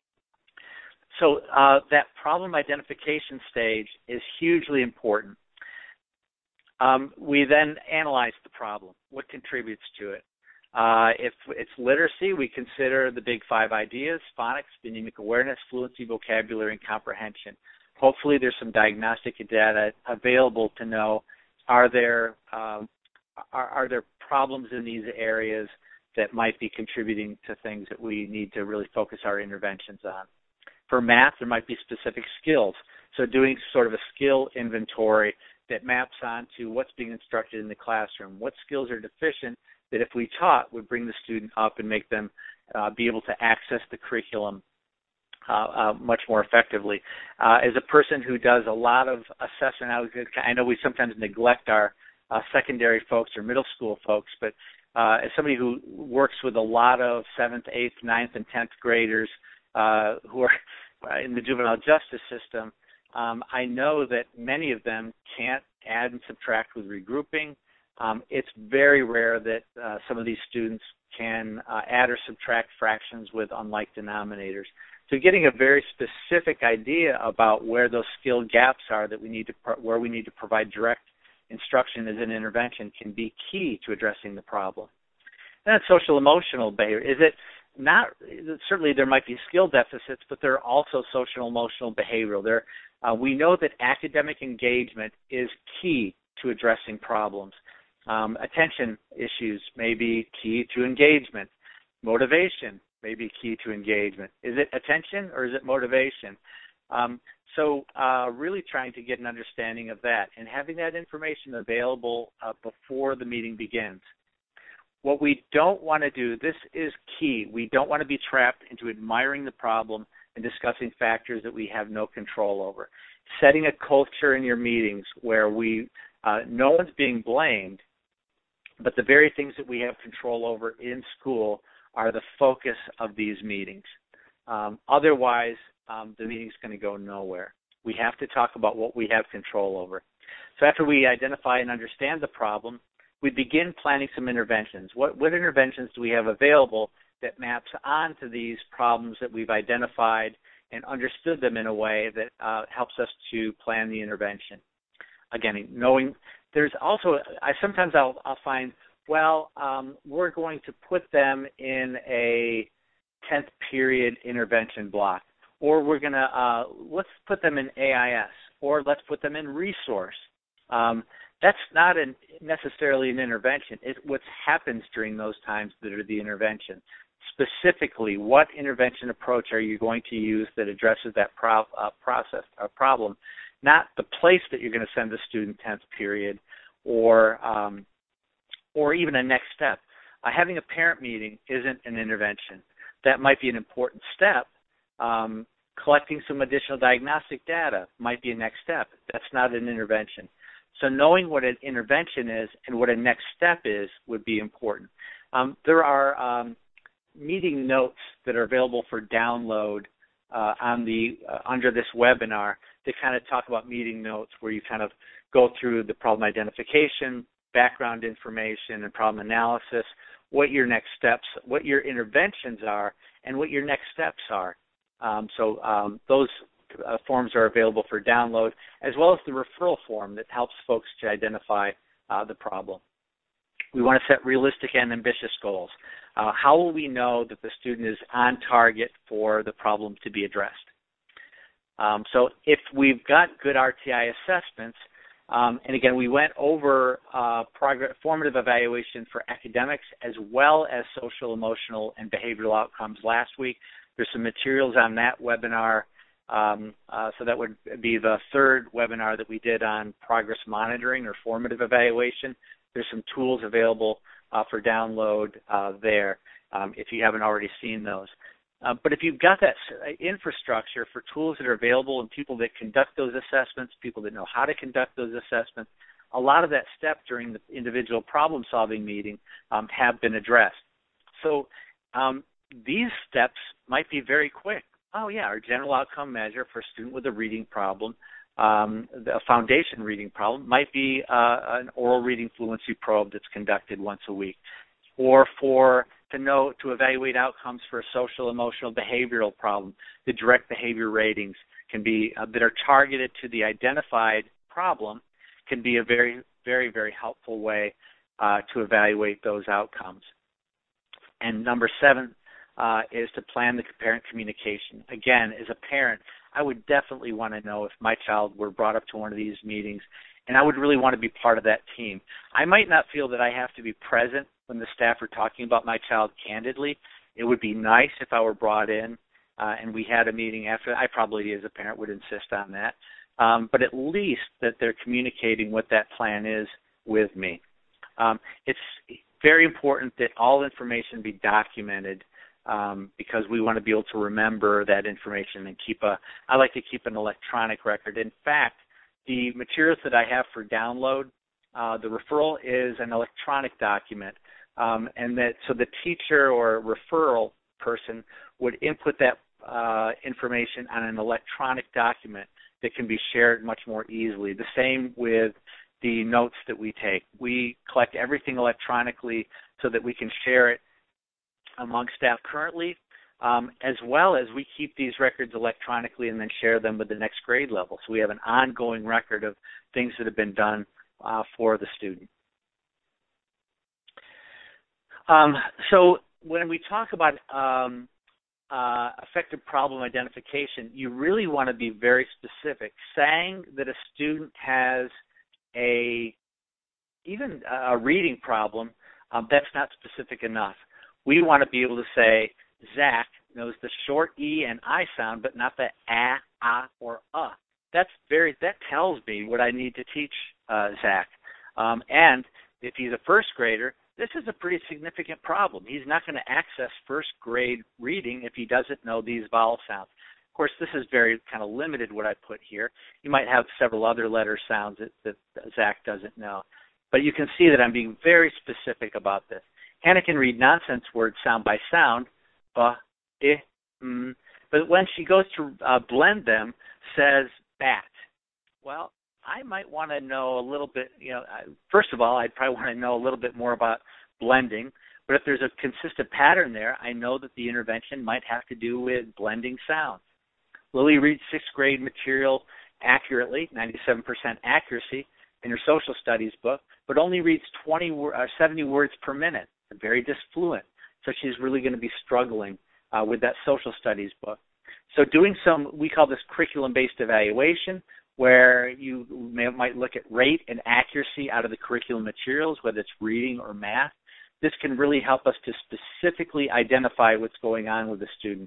So uh, that problem identification stage is hugely important. Um, we then analyze the problem. What contributes to it? Uh, if it's literacy, we consider the big five ideas: phonics, phonemic awareness, fluency, vocabulary, and comprehension. Hopefully there's some diagnostic data available to know, are there, um, are, are there problems in these areas that might be contributing to things that we need to really focus our interventions on. For math, there might be specific skills. So doing sort of a skill inventory that maps onto what's being instructed in the classroom, what skills are deficient that if we taught would bring the student up and make them uh, be able to access the curriculum uh, uh, much more effectively. Uh, as a person who does a lot of assessment, I know we sometimes neglect our uh, secondary folks or middle school folks, but uh, as somebody who works with a lot of seventh, eighth, ninth, and tenth graders uh, who are in the juvenile justice system, um, I know that many of them can't add and subtract with regrouping. Um, it's very rare that uh, some of these students can uh, add or subtract fractions with unlike denominators. So getting a very specific idea about where those skill gaps are that we need to, pro- where we need to provide direct instruction as an intervention can be key to addressing the problem. And then social emotional behavior. Is it not, certainly there might be skill deficits, but there are also social emotional behavioral. There, uh, we know that academic engagement is key to addressing problems. Um, attention issues may be key to engagement. Motivation may be key to engagement. Is it attention or is it motivation? Um, so uh, really trying to get an understanding of that and having that information available uh, before the meeting begins. What we don't want to do, this is key, we don't want to be trapped into admiring the problem and discussing factors that we have no control over. Setting a culture in your meetings where we, uh, no one's being blamed, but the very things that we have control over in school are the focus of these meetings. Um, otherwise, um, the meeting's going to go nowhere. We have to talk about what we have control over. So after we identify and understand the problem, we begin planning some interventions. What, what interventions do we have available that maps onto these problems that we've identified and understood them in a way that uh, helps us to plan the intervention? Again, knowing there's also, I sometimes I'll, I'll find, well, um, we're going to put them in a tenth period intervention block, or we're going to, uh, let's put them in A I S, or let's put them in resource. Um, that's not an, necessarily an intervention. It's what happens during those times that are the intervention. Specifically, what intervention approach are you going to use that addresses that pro- uh, process or problem? Not the place that you're going to send the student tenth period or um, or even a next step. Uh, having a parent meeting isn't an intervention. That might be an important step. Um, collecting some additional diagnostic data might be a next step. That's not an intervention. So knowing what an intervention is and what a next step is would be important. Um, there are um, meeting notes that are available for download uh, on the uh, under this webinar that kind of talk about meeting notes where you kind of go through the problem identification, background information, and problem analysis, what your next steps, what your interventions are, and what your next steps are. Um, so um, those uh, forms are available for download, as well as the referral form that helps folks to identify uh, the problem. We want to set realistic and ambitious goals. Uh, how will we know that the student is on target for the problem to be addressed? Um, so if we've got good R T I assessments, um, and again, we went over uh, progress, formative evaluation for academics as well as social, emotional, and behavioral outcomes last week. There's some materials on that webinar. Um, uh, so that would be the third webinar that we did on progress monitoring or formative evaluation. There's some tools available uh, for download uh, there um, if you haven't already seen those. Uh, but if you've got that infrastructure for tools that are available and people that conduct those assessments, people that know how to conduct those assessments, a lot of that step during the individual problem-solving meeting um, have been addressed. So um, these steps might be very quick. oh, yeah, our general outcome measure for a student with a reading problem, um, a foundation reading problem, might be uh, an oral reading fluency probe that's conducted once a week. Or for to know to evaluate outcomes for a social, emotional, behavioral problem, the direct behavior ratings can be uh, that are targeted to the identified problem can be a very, very, very helpful way uh, to evaluate those outcomes. And number seven uh, is to plan the parent communication. Again, as a parent, I would definitely want to know if my child were brought up to one of these meetings, and I would really want to be part of that team. I might not feel that I have to be present when the staff are talking about my child candidly. It would be nice if I were brought in uh, and we had a meeting after. I probably, as a parent, would insist on that. Um, but at least that they're communicating what that plan is with me. Um, it's very important that all information be documented um, because we want to be able to remember that information and keep a, I like to keep an electronic record. In fact, the materials that I have for download, uh, the referral is an electronic document. Um, and that so the teacher or referral person would input that uh, information on an electronic document that can be shared much more easily. The same with the notes that we take. We collect everything electronically so that we can share it among staff currently, um, as well as we keep these records electronically and then share them with the next grade level. So we have an ongoing record of things that have been done uh, for the student. Um, so when we talk about um, uh, effective problem identification, you really want to be very specific. Saying that a student has a even a reading problem, um, that's not specific enough. We want to be able to say, Zach knows the short E and I sound, but not the A, ah, or uh. That's very, that tells me what I need to teach uh, Zach. Um, and if he's a first grader, this is a pretty significant problem. He's not going to access first grade reading if he doesn't know these vowel sounds. Of course, this is very kind of limited what I put here. You might have several other letter sounds that, that Zach doesn't know. But you can see that I'm being very specific about this. Hannah can read nonsense words sound by sound, uh, eh, mm, but when she goes to uh, blend them, says bat. Well, I might want to know a little bit, you know, first of all, I'd probably want to know a little bit more about blending, but if there's a consistent pattern there, I know that the intervention might have to do with blending sounds. Lily reads sixth grade material accurately, ninety-seven percent accuracy in her social studies book, but only reads twenty, uh, seventy words per minute, very disfluent. So she's really going to be struggling uh, with that social studies book. So doing some, we call this curriculum-based evaluation, where you may, might look at rate and accuracy out of the curriculum materials, whether it's reading or math. This can really help us to specifically identify what's going on with the student.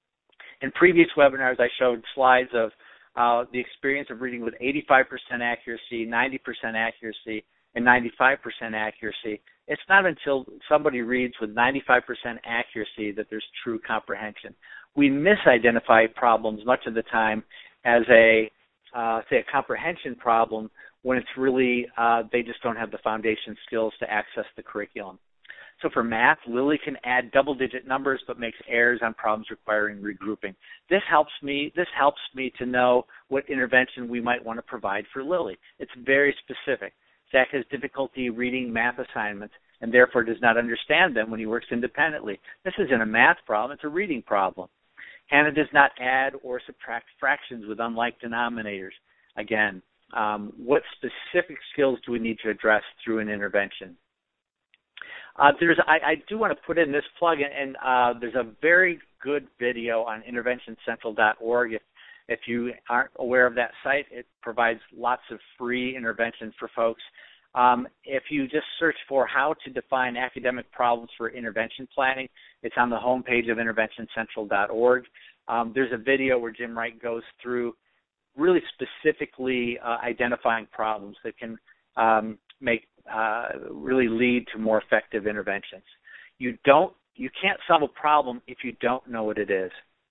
In previous webinars, I showed slides of uh, the experience of reading with eighty-five percent accuracy, ninety percent accuracy, and ninety-five percent accuracy. It's not until somebody reads with ninety-five percent accuracy that there's true comprehension. We misidentify problems much of the time as a, uh, say, a comprehension problem when it's really uh, they just don't have the foundation skills to access the curriculum. So for math, Lily can add double-digit numbers but makes errors on problems requiring regrouping. This helps me. This helps me to know what intervention we might want to provide for Lily. It's very specific. Zach has difficulty reading math assignments and therefore does not understand them when he works independently. This isn't a math problem. It's a reading problem. Hannah does not add or subtract fractions with unlike denominators. Again, um, what specific skills do we need to address through an intervention? Uh, there's, I, I do want to put in this plug, and uh, there's a very good video on intervention central dot org. If, if you aren't aware of that site, it provides lots of free interventions for folks. Um, if you just search for how to define academic problems for intervention planning, it's on the homepage of intervention central dot org. Um, there's a video where Jim Wright goes through really specifically uh, identifying problems that can um, make uh, really lead to more effective interventions. You don't, you can't solve a problem if you don't know what it is.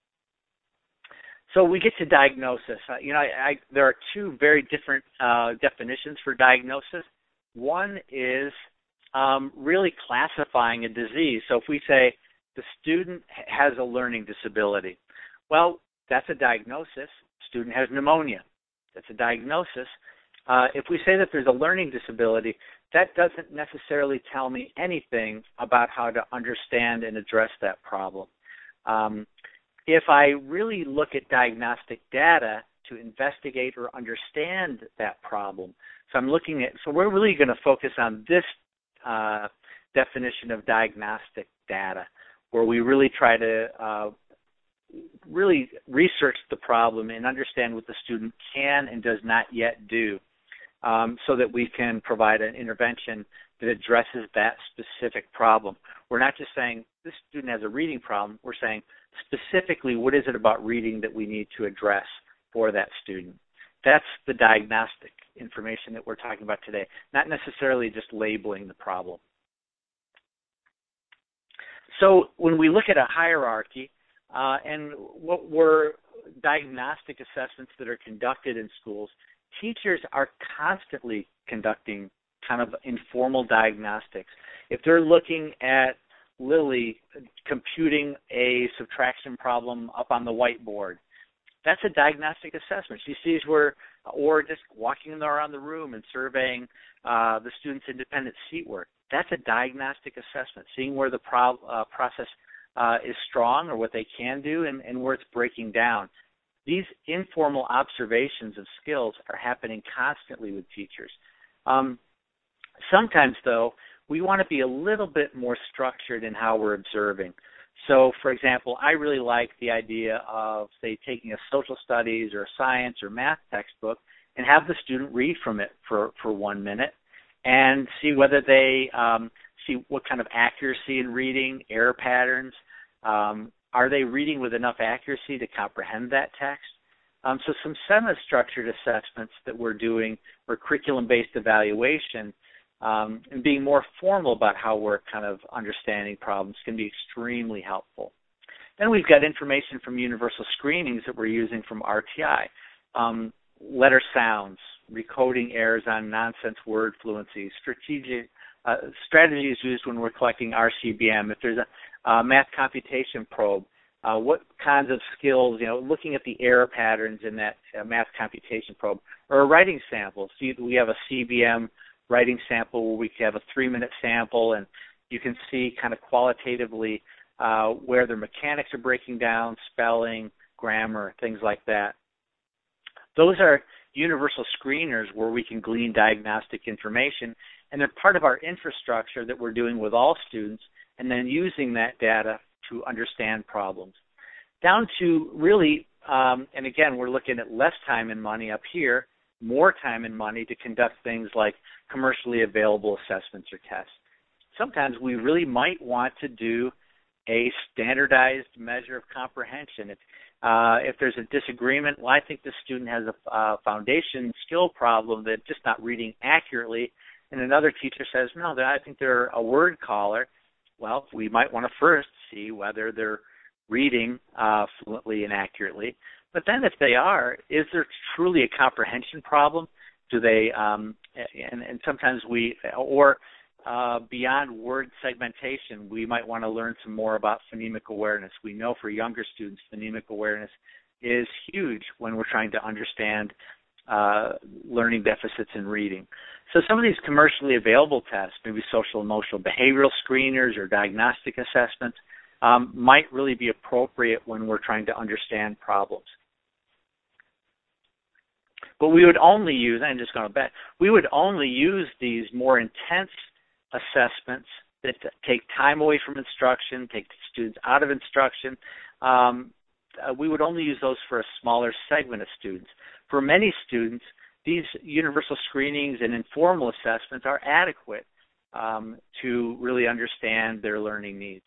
So we get to diagnosis. Uh, you know, I, I, there are two very different uh, definitions for diagnosis. One is um, really classifying a disease. So if we say the student has a learning disability, Well, that's a diagnosis. Student has pneumonia. That's a diagnosis. Uh, if we say that there's a learning disability, that doesn't necessarily tell me anything about how to understand and address that problem. Um, if I really look at diagnostic data to investigate or understand that problem, so I'm looking at, so we're really going to focus on this uh, definition of diagnostic data, where we really try to uh, really research the problem and understand what the student can and does not yet do, um, so that we can provide an intervention that addresses that specific problem. We're not just saying this student has a reading problem. We're saying specifically what is it about reading that we need to address for that student. That's the diagnostic information that we're talking about today, not necessarily just labeling the problem. So when we look at a hierarchy, uh, and what were diagnostic assessments that are conducted in schools, teachers are constantly conducting kind of informal diagnostics. If they're looking at Lily computing a subtraction problem up on the whiteboard, that's a diagnostic assessment. She sees where, or just walking around the room and surveying uh, the students' independent seat work. That's a diagnostic assessment, seeing where the pro- uh, process uh, is strong or what they can do and, and where it's breaking down. These informal observations of skills are happening constantly with teachers. Um, sometimes, though, we want to be a little bit more structured in how we're observing. So, for example, I really like the idea of, say, taking a social studies or a science or math textbook and have the student read from it for, for one minute and see whether they um, see what kind of accuracy in reading, error patterns. Um, are they reading with enough accuracy to comprehend that text? Um, so some semi-structured assessments that we're doing or curriculum-based evaluation um, and being more formal about how we're kind of understanding problems can be extremely helpful. Then we've got information from universal screenings that we're using from R T I. Um, letter sounds, recoding errors on nonsense word fluency, strategic uh, strategies used when we're collecting R C B M. If there's a uh, math computation probe, uh, what kinds of skills, you know, looking at the error patterns in that uh, math computation probe, or a writing sample. See, we have a C B M writing sample where we have a three-minute sample, and you can see kind of qualitatively uh, where their mechanics are breaking down, spelling, grammar, things like that. Those are universal screeners where we can glean diagnostic information, and they're part of our infrastructure that we're doing with all students, and then using that data to understand problems. Down to really, um, and again, we're looking at less time and money up here, more time and money to conduct things like commercially available assessments or tests. Sometimes we really might want to do a standardized measure of comprehension. If, uh, if there's a disagreement, well, I think the student has a uh, foundation skill problem that just not reading accurately, and another teacher says, no, I think they're a word caller. Well, we might want to first see whether they're reading uh, fluently and accurately. But then if they are, is there truly a comprehension problem? Do they, um, and, and sometimes we, or uh, beyond word segmentation, we might want to learn some more about phonemic awareness. We know for younger students, phonemic awareness is huge when we're trying to understand uh, learning deficits in reading. So some of these commercially available tests, maybe social emotional behavioral screeners or diagnostic assessments, um, might really be appropriate when we're trying to understand problems. But we would only use, I'm just going to bet, we would only use these more intense assessments that take time away from instruction, take students out of instruction. Um, uh, we would only use those for a smaller segment of students. For many students, these universal screenings and informal assessments are adequate um, to really understand their learning needs.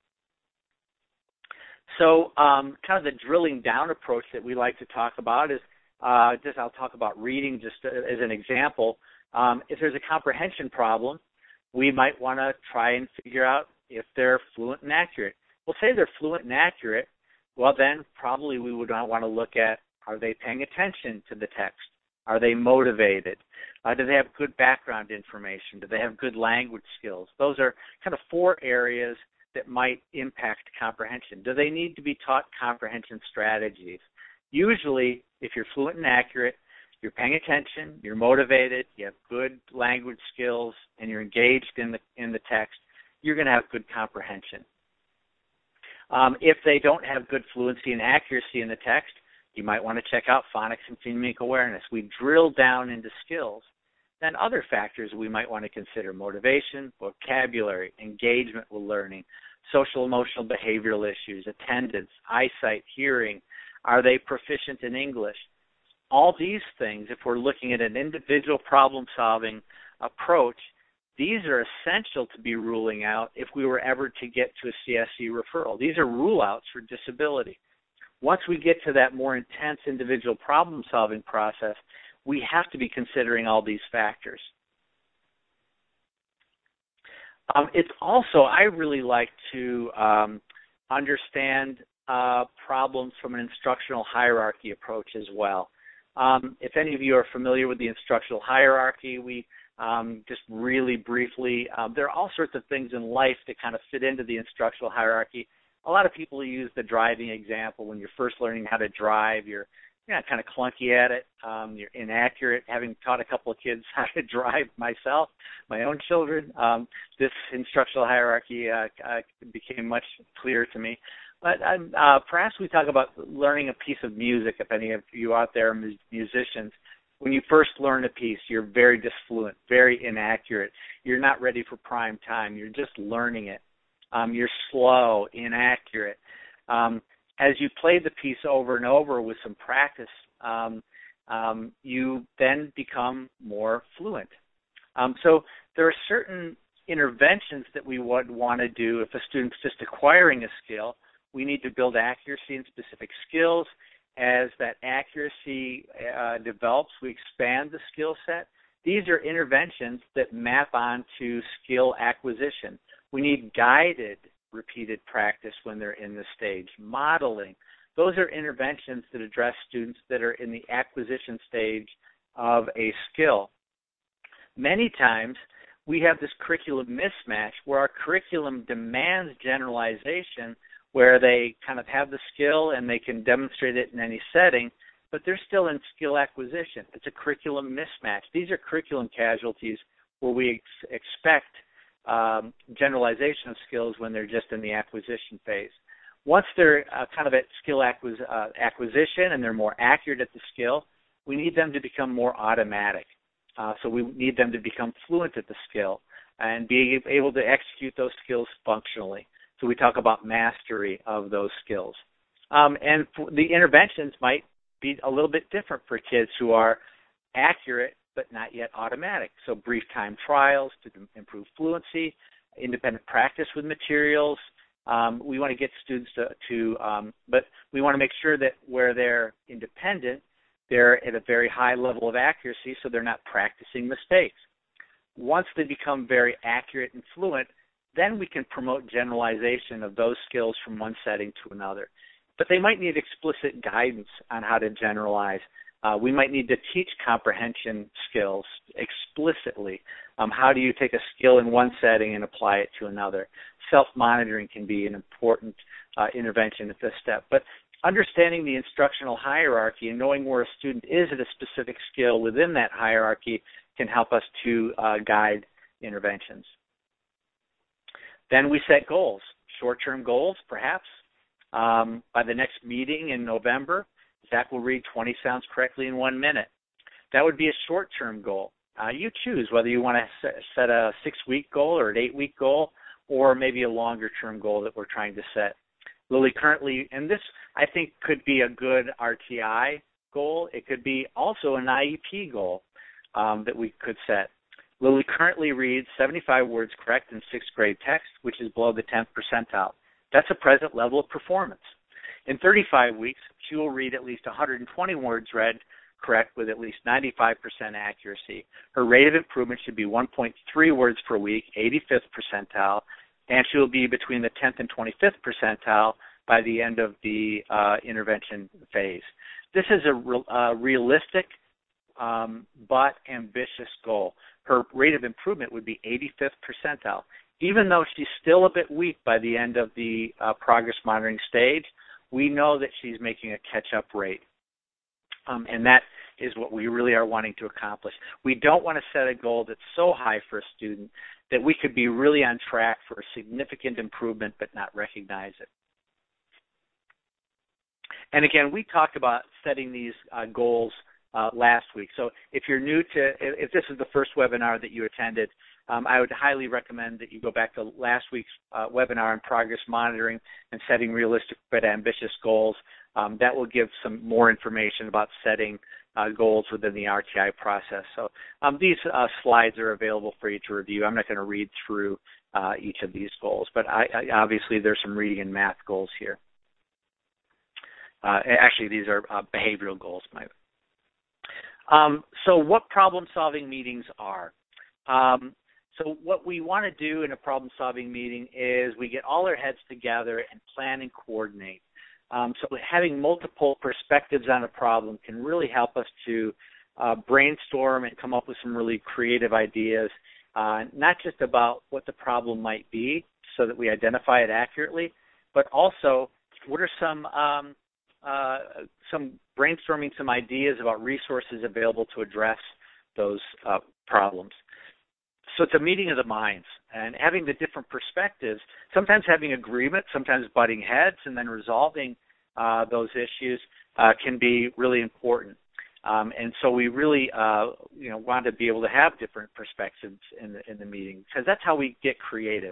So um, kind of the drilling down approach that we like to talk about is, uh, just I'll talk about reading just as an example. Um, if there's a comprehension problem, we might want to try and figure out if they're fluent and accurate. We'll say they're fluent and accurate. Well, then probably we would want to look at, are they paying attention to the text? Are they motivated? Uh, do they have good background information? Do they have good language skills? Those are kind of four areas that might impact comprehension? Do they need to be taught comprehension strategies? Usually, if you're fluent and accurate, you're paying attention, you're motivated, you have good language skills, and you're engaged in the in the text, you're going to have good comprehension. Um, if they don't have good fluency and accuracy in the text, you might want to check out phonics and phonemic awareness. We drill down into skills. Then other factors we might want to consider: motivation, vocabulary, engagement with learning, social, emotional, behavioral issues, attendance, eyesight, hearing. Are they proficient in English? All these things, if we're looking at an individual problem-solving approach, these are essential to be ruling out if we were ever to get to a C S E referral. These are rule-outs for disability. Once we get to that more intense individual problem-solving process, we have to be considering all these factors. Um, it's also, I really like to um, understand uh, problems from an instructional hierarchy approach as well. Um, if any of you are familiar with the instructional hierarchy, we um, just really briefly, um, there are all sorts of things in life that kind of fit into the instructional hierarchy. A lot of people use the driving example. When you're first learning how to drive, you're you know, kind of clunky at it. Um, you're inaccurate. Having taught a couple of kids how to drive myself, my own children, um, this instructional hierarchy uh, uh, became much clearer to me. But uh, perhaps we talk about learning a piece of music. If any of you out there are musicians, when you first learn a piece, you're very disfluent, very inaccurate. You're not ready for prime time. You're just learning it. Um, you're slow, inaccurate. Um, as you play the piece over and over with some practice, um, um, you then become more fluent. Um, so there are certain interventions that we would want to do if a student's just acquiring a skill. We need to build accuracy in specific skills. As that accuracy uh, develops, we expand the skill set. These are interventions that map onto skill acquisition. We need guided, repeated practice when they're in this stage. Modeling. Those are interventions that address students that are in the acquisition stage of a skill. Many times, we have this curriculum mismatch where our curriculum demands generalization, where they kind of have the skill and they can demonstrate it in any setting, but they're still in skill acquisition. It's a curriculum mismatch. These are curriculum casualties where we ex- expect um, generalization of skills when they're just in the acquisition phase. Once they're uh, kind of at skill acquis- uh, acquisition and they're more accurate at the skill, we need them to become more automatic. Uh, so we need them to become fluent at the skill and be able to execute those skills functionally. So we talk about mastery of those skills. Um, and the interventions might be a little bit different for kids who are accurate but not yet automatic. So brief time trials to improve fluency, independent practice with materials. Um, we want to get students to, to um, but we want to make sure that where they're independent, they're at a very high level of accuracy so they're not practicing mistakes. Once they become very accurate and fluent, then we can promote generalization of those skills from one setting to another. But they might need explicit guidance on how to generalize. Uh, we might need to teach comprehension skills explicitly. Um, how do you take a skill in one setting and apply it to another? Self-monitoring can be an important uh, intervention at this step. But understanding the instructional hierarchy and knowing where a student is at a specific skill within that hierarchy can help us to uh, guide interventions. Then we set goals, short-term goals, perhaps. Um, by the next meeting in November, Zach will read twenty sounds correctly in one minute. That would be a short-term goal. Uh, you choose whether you want to set a six-week goal or an eight-week goal or maybe a longer-term goal that we're trying to set. Lily currently, and this I think could be a good R T I goal. It could be also an I E P goal um, that we could set. Lily currently reads seventy-five words correct in sixth grade text, which is below the tenth percentile. That's a present level of performance. In thirty-five weeks, she will read at least one hundred twenty words read correct with at least ninety-five percent accuracy. Her rate of improvement should be one point three words per week, eighty-fifth percentile, and she will be between the tenth and twenty-fifth percentile by the end of the uh, intervention phase. This is a re- uh, realistic um, but ambitious goal. Her rate of improvement would be eighty-fifth percentile. Even though she's still a bit weak by the end of the uh, progress monitoring stage, we know that she's making a catch-up rate. Um, and that is what we really are wanting to accomplish. We don't want to set a goal that's so high for a student that we could be really on track for a significant improvement but not recognize it. And again, we talked about setting these uh, goals uh, last week. So if you're new to, if this is the first webinar that you attended, um, I would highly recommend that you go back to last week's uh, webinar on progress monitoring and setting realistic but ambitious goals. Um, that will give some more information about setting uh, goals within the R T I process. So um, these uh, slides are available for you to review. I'm not going to read through uh, each of these goals, but I, I, obviously there's some reading and math goals here. Uh, actually, these are uh, behavioral goals. Um, so what problem-solving meetings are? Um, so what we want to do in a problem-solving meeting is we get all our heads together and plan and coordinate. Um, so having multiple perspectives on a problem can really help us to uh, brainstorm and come up with some really creative ideas, uh, not just about what the problem might be so that we identify it accurately, but also what are some um, uh, some brainstorming some ideas about resources available to address those uh, problems. So it's a meeting of the minds, and having the different perspectives, sometimes having agreement, sometimes butting heads, and then resolving uh, those issues uh, can be really important. Um, and so we really, uh, you know, want to be able to have different perspectives in the, in the meeting, because that's how we get creative.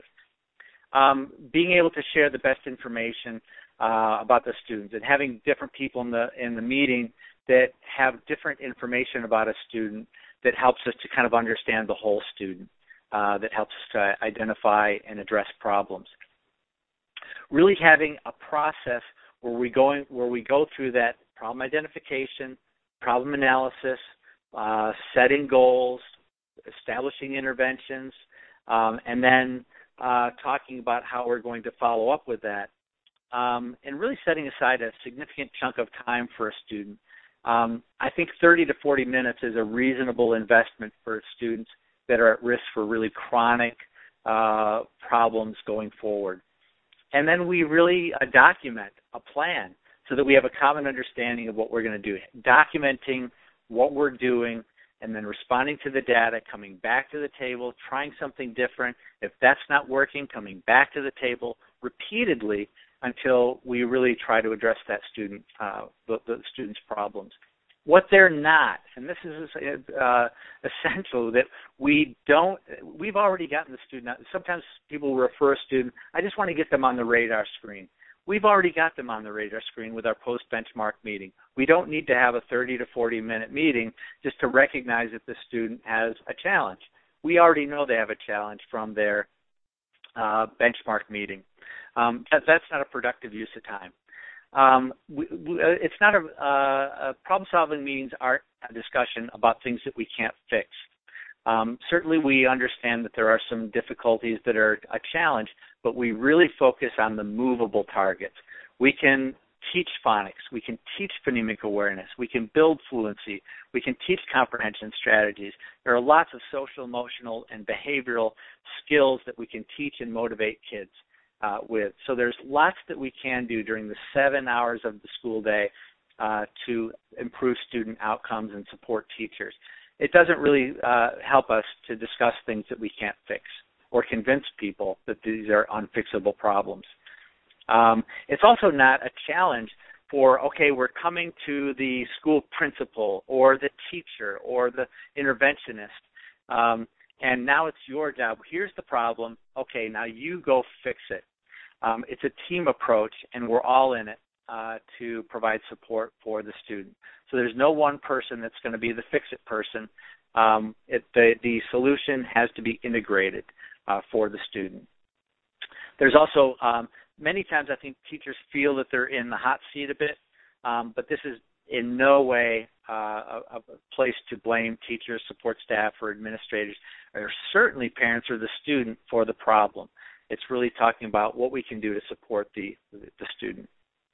Um, being able to share the best information uh, about the students, and having different people in the in the meeting that have different information about a student that helps us to kind of understand the whole student, uh, that helps us to identify and address problems. Really having a process where we going where we go through that problem identification, problem analysis, uh, setting goals, establishing interventions, um, and then uh, talking about how we're going to follow up with that, um, and really setting aside a significant chunk of time for a student. Um, I think thirty to forty minutes is a reasonable investment for students that are at risk for really chronic uh, problems going forward. And then we really uh, document a plan so that we have a common understanding of what we're going to do, documenting what we're doing, and then responding to the data, coming back to the table, trying something different. If that's not working, coming back to the table repeatedly until we really try to address that student, uh, the, the student's problems. What they're not, and this is uh, essential, that we don't, we've already gotten the student, sometimes people will refer a student, I just want to get them on the radar screen. We've already got them on the radar screen with our post-benchmark meeting. We don't need to have a thirty to forty minute meeting just to recognize that the student has a challenge. We already know they have a challenge from their uh, benchmark meeting. Um, that, that's not a productive use of time. Um, we, we, it's not a, uh, a problem-solving meetings aren't a discussion about things that we can't fix. Um, certainly we understand that there are some difficulties that are a challenge, but we really focus on the movable targets. We can teach phonics. We can teach phonemic awareness. We can build fluency. We can teach comprehension strategies. There are lots of social, emotional, and behavioral skills that we can teach and motivate kids uh, with. So there's lots that we can do during the seven hours of the school day uh, to improve student outcomes and support teachers. It doesn't really uh, help us to discuss things that we can't fix or convince people that these are unfixable problems. Um, it's also not a challenge for, okay, we're coming to the school principal or the teacher or the interventionist, um, and now it's your job. Here's the problem. Okay, now you go fix it. Um, it's a team approach, and we're all in it uh, to provide support for the student. So there's no one person that's going to be the fix-it person. Um, it, the, the solution has to be integrated uh, for the student. There's also um, many times I think teachers feel that they're in the hot seat a bit, um, but this is in no way uh, a, a place to blame teachers, support staff, or administrators, or certainly parents or the student for the problem. It's really talking about what we can do to support the, the student.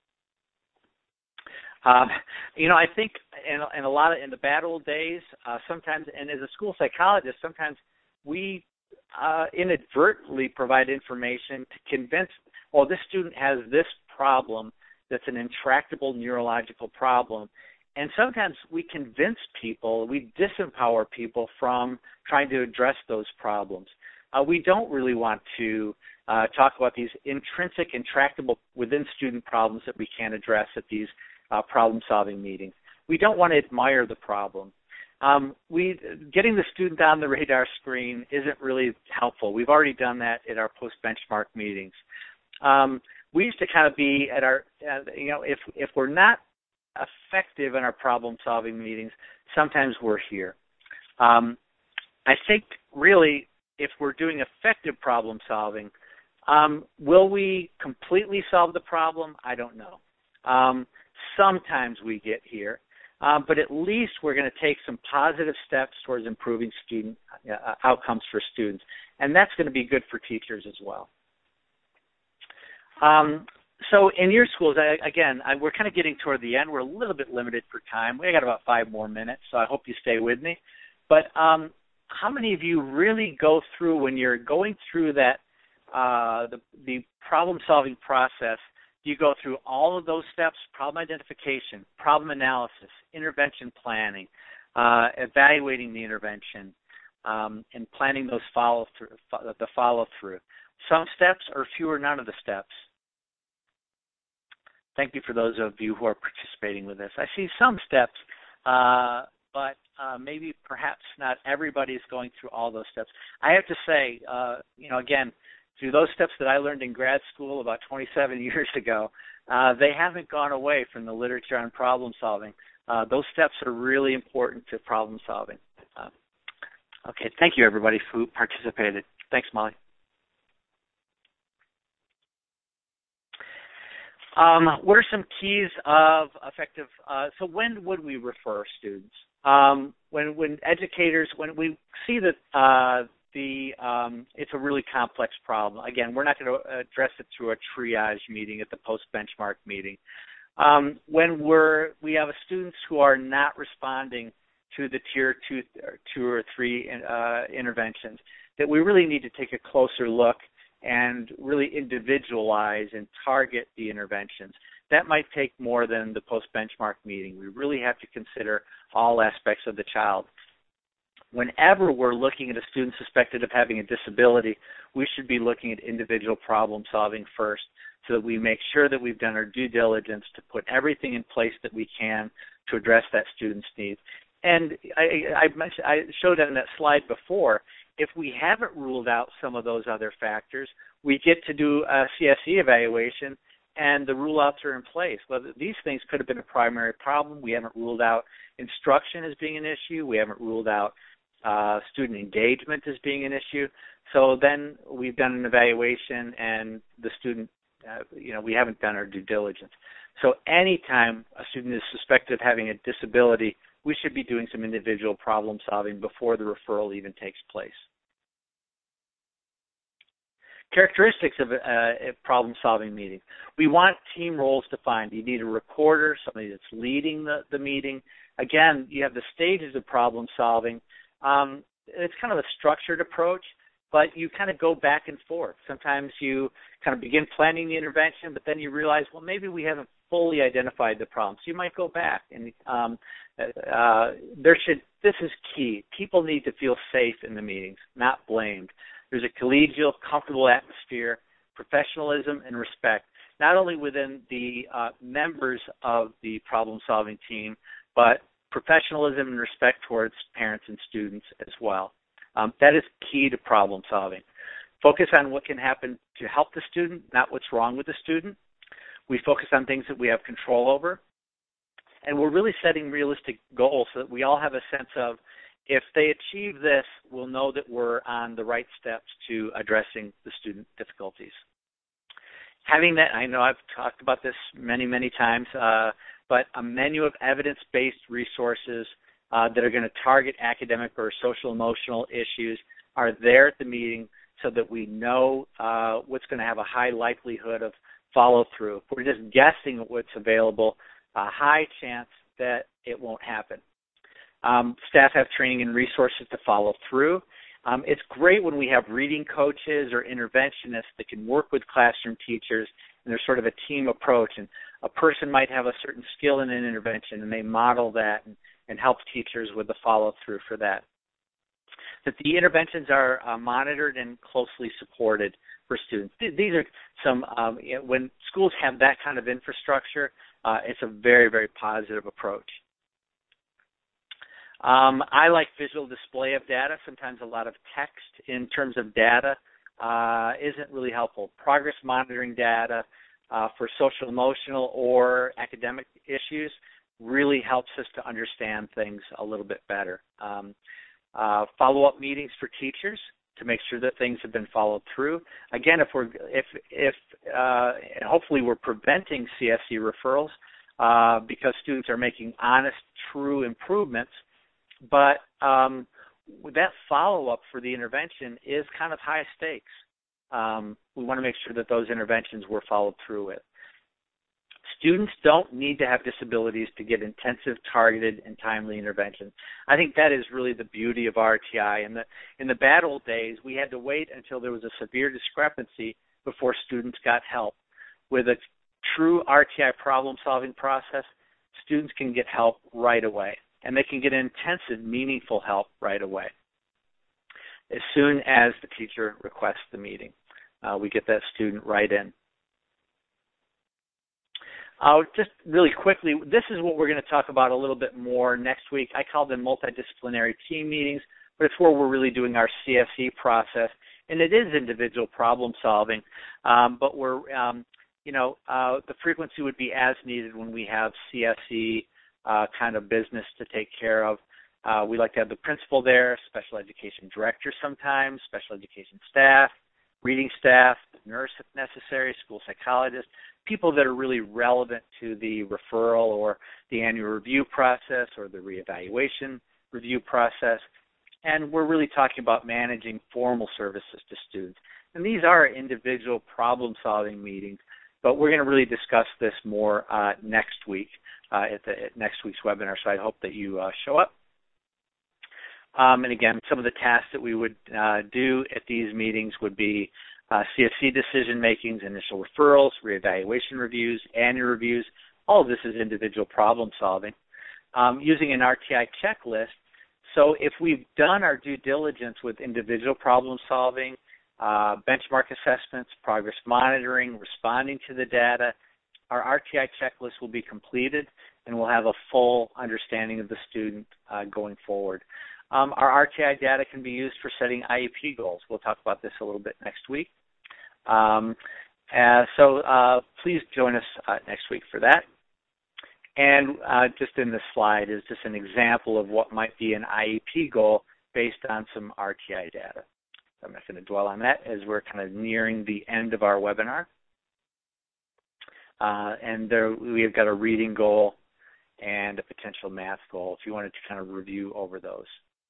Um, you know, I think in, in a lot of in the bad old days, uh, sometimes, and as a school psychologist, sometimes we uh, inadvertently provide information to convince, oh, this student has this problem that's an intractable neurological problem. And sometimes we convince people, we disempower people from trying to address those problems. Uh, we don't really want to uh, talk about these intrinsic, intractable within-student problems that we can't address at these uh, problem-solving meetings. We don't want to admire the problem. Um, we getting the student on the radar screen isn't really helpful. We've already done that at our post-benchmark meetings. Um, we used to kind of be at our, uh, you know, if if we're not effective in our problem-solving meetings, sometimes we're here. Um, I think really, if we're doing effective problem-solving, um, will we completely solve the problem? I don't know. Um, sometimes we get here. Um, but at least we're going to take some positive steps towards improving student uh, outcomes for students, and that's going to be good for teachers as well. Um, so in your schools, I, again, I, we're kind of getting toward the end. We're a little bit limited for time. We got about five more minutes, so I hope you stay with me. But um, how many of you really go through, when you're going through that, uh, the, the problem-solving process, you go through all of those steps: problem identification, problem analysis, intervention planning, uh, evaluating the intervention, um, and planning those follow through, the follow through. Some steps or few or none of the steps. Thank you for those of you who are participating with this. I see some steps, uh, but uh, maybe perhaps not everybody is going through all those steps. I have to say, uh, you know, again, through those steps that I learned in grad school about twenty-seven years ago, uh, they haven't gone away from the literature on problem solving. Uh, those steps are really important to problem solving. Uh, okay, thank you everybody who participated. Thanks, Molly. Um, what are some keys of effective, uh, so when would we refer students? Um, when, when educators, when we see that uh, The um, it's a really complex problem. Again, we're not going to address it through a triage meeting at the post-benchmark meeting. Um, when we're we have students who are not responding to the tier two, or two or three uh, interventions, that we really need to take a closer look and really individualize and target the interventions. That might take more than the post-benchmark meeting. We really have to consider all aspects of the child. Whenever we're looking at a student suspected of having a disability, we should be looking at individual problem solving first, so that we make sure that we've done our due diligence to put everything in place that we can to address that student's needs. And I, I, mentioned, I showed on that slide before, if we haven't ruled out some of those other factors, we get to do a C S E evaluation and the rule-outs are in place. Well, these things could have been a primary problem. We haven't ruled out instruction as being an issue. We haven't ruled out uh, student engagement as being an issue. So then we've done an evaluation and the student, uh, you know, we haven't done our due diligence. So anytime a student is suspected of having a disability, we should be doing some individual problem solving before the referral even takes place. Characteristics of a, a problem-solving meeting. We want team roles defined. You need a recorder, somebody that's leading the, the meeting. Again, you have the stages of problem-solving. Um, it's kind of a structured approach, but you kind of go back and forth. Sometimes you kind of begin planning the intervention, but then you realize, well, maybe we haven't fully identified the problem. So you might go back. And um, uh, there should. This is key. People need to feel safe in the meetings, not blamed. There's a collegial, comfortable atmosphere, professionalism, and respect, not only within the uh, members of the problem-solving team, but professionalism and respect towards parents and students as well. Um, that is key to problem-solving. Focus on what can happen to help the student, not what's wrong with the student. We focus on things that we have control over. And we're really setting realistic goals so that we all have a sense of, if they achieve this, we'll know that we're on the right steps to addressing the student difficulties. Having that, I know I've talked about this many, many times, uh, but a menu of evidence-based resources uh, that are going to target academic or social-emotional issues are there at the meeting so that we know uh, what's going to have a high likelihood of follow-through. If we're just guessing at what's available, a high chance that it won't happen. Um, staff have training and resources to follow through. Um, it's great when we have reading coaches or interventionists that can work with classroom teachers, and there's sort of a team approach. And a person might have a certain skill in an intervention, and they model that and, and help teachers with the follow-through for that. That the interventions are uh, monitored and closely supported for students. These are some, um, you know, when schools have that kind of infrastructure, uh, it's a very, very positive approach. Um, I like visual display of data. Sometimes a lot of text in terms of data uh, isn't really helpful. Progress monitoring data uh, for social, emotional, or academic issues really helps us to understand things a little bit better. Um, uh, follow-up meetings for teachers to make sure that things have been followed through. Again, if we're if if uh, hopefully we're preventing C S E referrals uh, because students are making honest, true improvements. But um, that follow-up for the intervention is kind of high stakes. Um, we want to make sure that those interventions were followed through with. Students don't need to have disabilities to get intensive, targeted, and timely intervention. I think that is really the beauty of R T I. In the, in the bad old days, we had to wait until there was a severe discrepancy before students got help. With a true R T I problem-solving process, students can get help right away. And they can get intensive, meaningful help right away. As soon as the teacher requests the meeting, uh, we get that student right in. Uh, just really quickly, this is what we're going to talk about a little bit more next week. I call them multidisciplinary team meetings, but it's where we're really doing our C S E process, and it is individual problem solving, um, but we're, um, you know, uh, the frequency would be as needed when we have C S E Uh, kind of business to take care of. Uh, we like to have the principal there, special education director sometimes, special education staff, reading staff, nurse if necessary, school psychologist, people that are really relevant to the referral or the annual review process or the reevaluation review process. And we're really talking about managing formal services to students. And these are individual problem-solving meetings, but we're going to really discuss this more uh, next week. Uh, at, the, at next week's webinar, so I hope that you uh, show up. Um, and again, some of the tasks that we would uh, do at these meetings would be uh, C S C decision makings, initial referrals, reevaluation reviews, annual reviews. All of this is individual problem solving. Um, using an R T I checklist, so if we've done our due diligence with individual problem solving, uh, benchmark assessments, progress monitoring, responding to the data, our R T I checklist will be completed, and we'll have a full understanding of the student uh, going forward. Um, our R T I data can be used for setting I E P goals. We'll talk about this a little bit next week. Um, uh, so uh, please join us uh, next week for that. And uh, just in this slide is just an example of what might be an I E P goal based on some R T I data. I'm not going to dwell on that as we're kind of nearing the end of our webinar. Uh, and there we have got a reading goal and a potential math goal if you wanted to kind of review over those.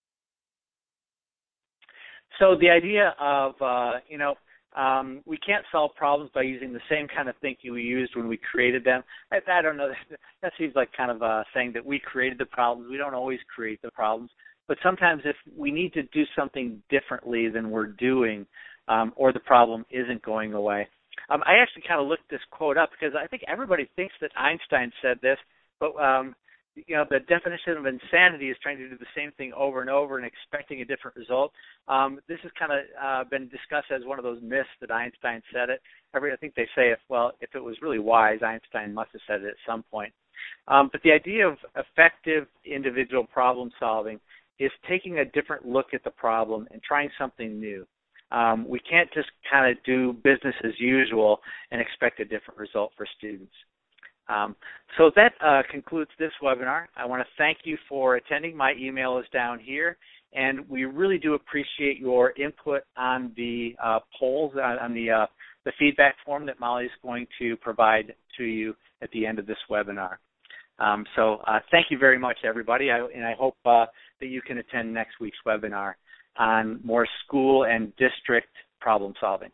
So the idea of, uh, you know, um, we can't solve problems by using the same kind of thinking we used when we created them. I, I don't know, that, that seems like kind of uh, saying that we created the problems. We don't always create the problems. But sometimes if we need to do something differently than we're doing um, or the problem isn't going away, Um, I actually kind of looked this quote up because I think everybody thinks that Einstein said this, but um, you know, the definition of insanity is trying to do the same thing over and over and expecting a different result. Um, this has kind of uh, been discussed as one of those myths that Einstein said it. Every, I think they say, if well, if it was really wise, Einstein must have said it at some point. Um, but the idea of effective individual problem solving is taking a different look at the problem and trying something new. Um, we can't just kind of do business as usual and expect a different result for students. Um, so that uh, concludes this webinar. I want to thank you for attending. My email is down here, and we really do appreciate your input on the uh, polls, on, on the, uh, the feedback form that Molly is going to provide to you at the end of this webinar. Um, so uh, thank you very much, everybody, I, and I hope uh, that you can attend next week's webinar on more school and district problem solving.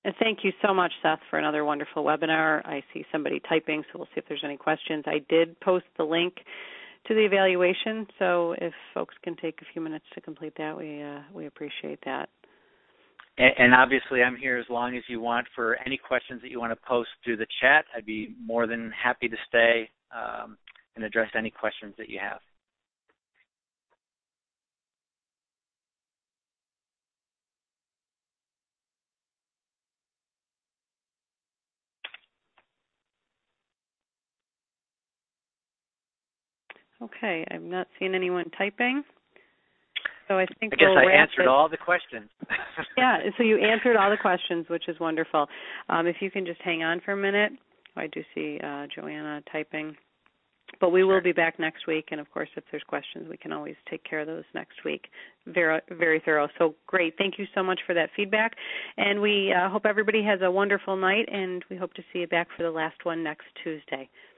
And thank you so much, Seth, for another wonderful webinar. I see somebody typing, so we'll see if there's any questions. I did post the link to the evaluation, so if folks can take a few minutes to complete that, we uh, we appreciate that. And, and obviously, I'm here as long as you want for any questions that you want to post through the chat. I'd be more than happy to stay um, and address any questions that you have. Okay, I'm not seeing anyone typing. So I think I guess we'll I wrap answered it. all the questions. Yeah, so you answered all the questions, which is wonderful. Um, if you can just hang on for a minute. I do see uh, Joanna typing. But we will Sure. be back next week, and, of course, if there's questions, we can always take care of those next week. Very, very thorough. So great. Thank you so much for that feedback. And we uh, hope everybody has a wonderful night, and we hope to see you back for the last one next Tuesday.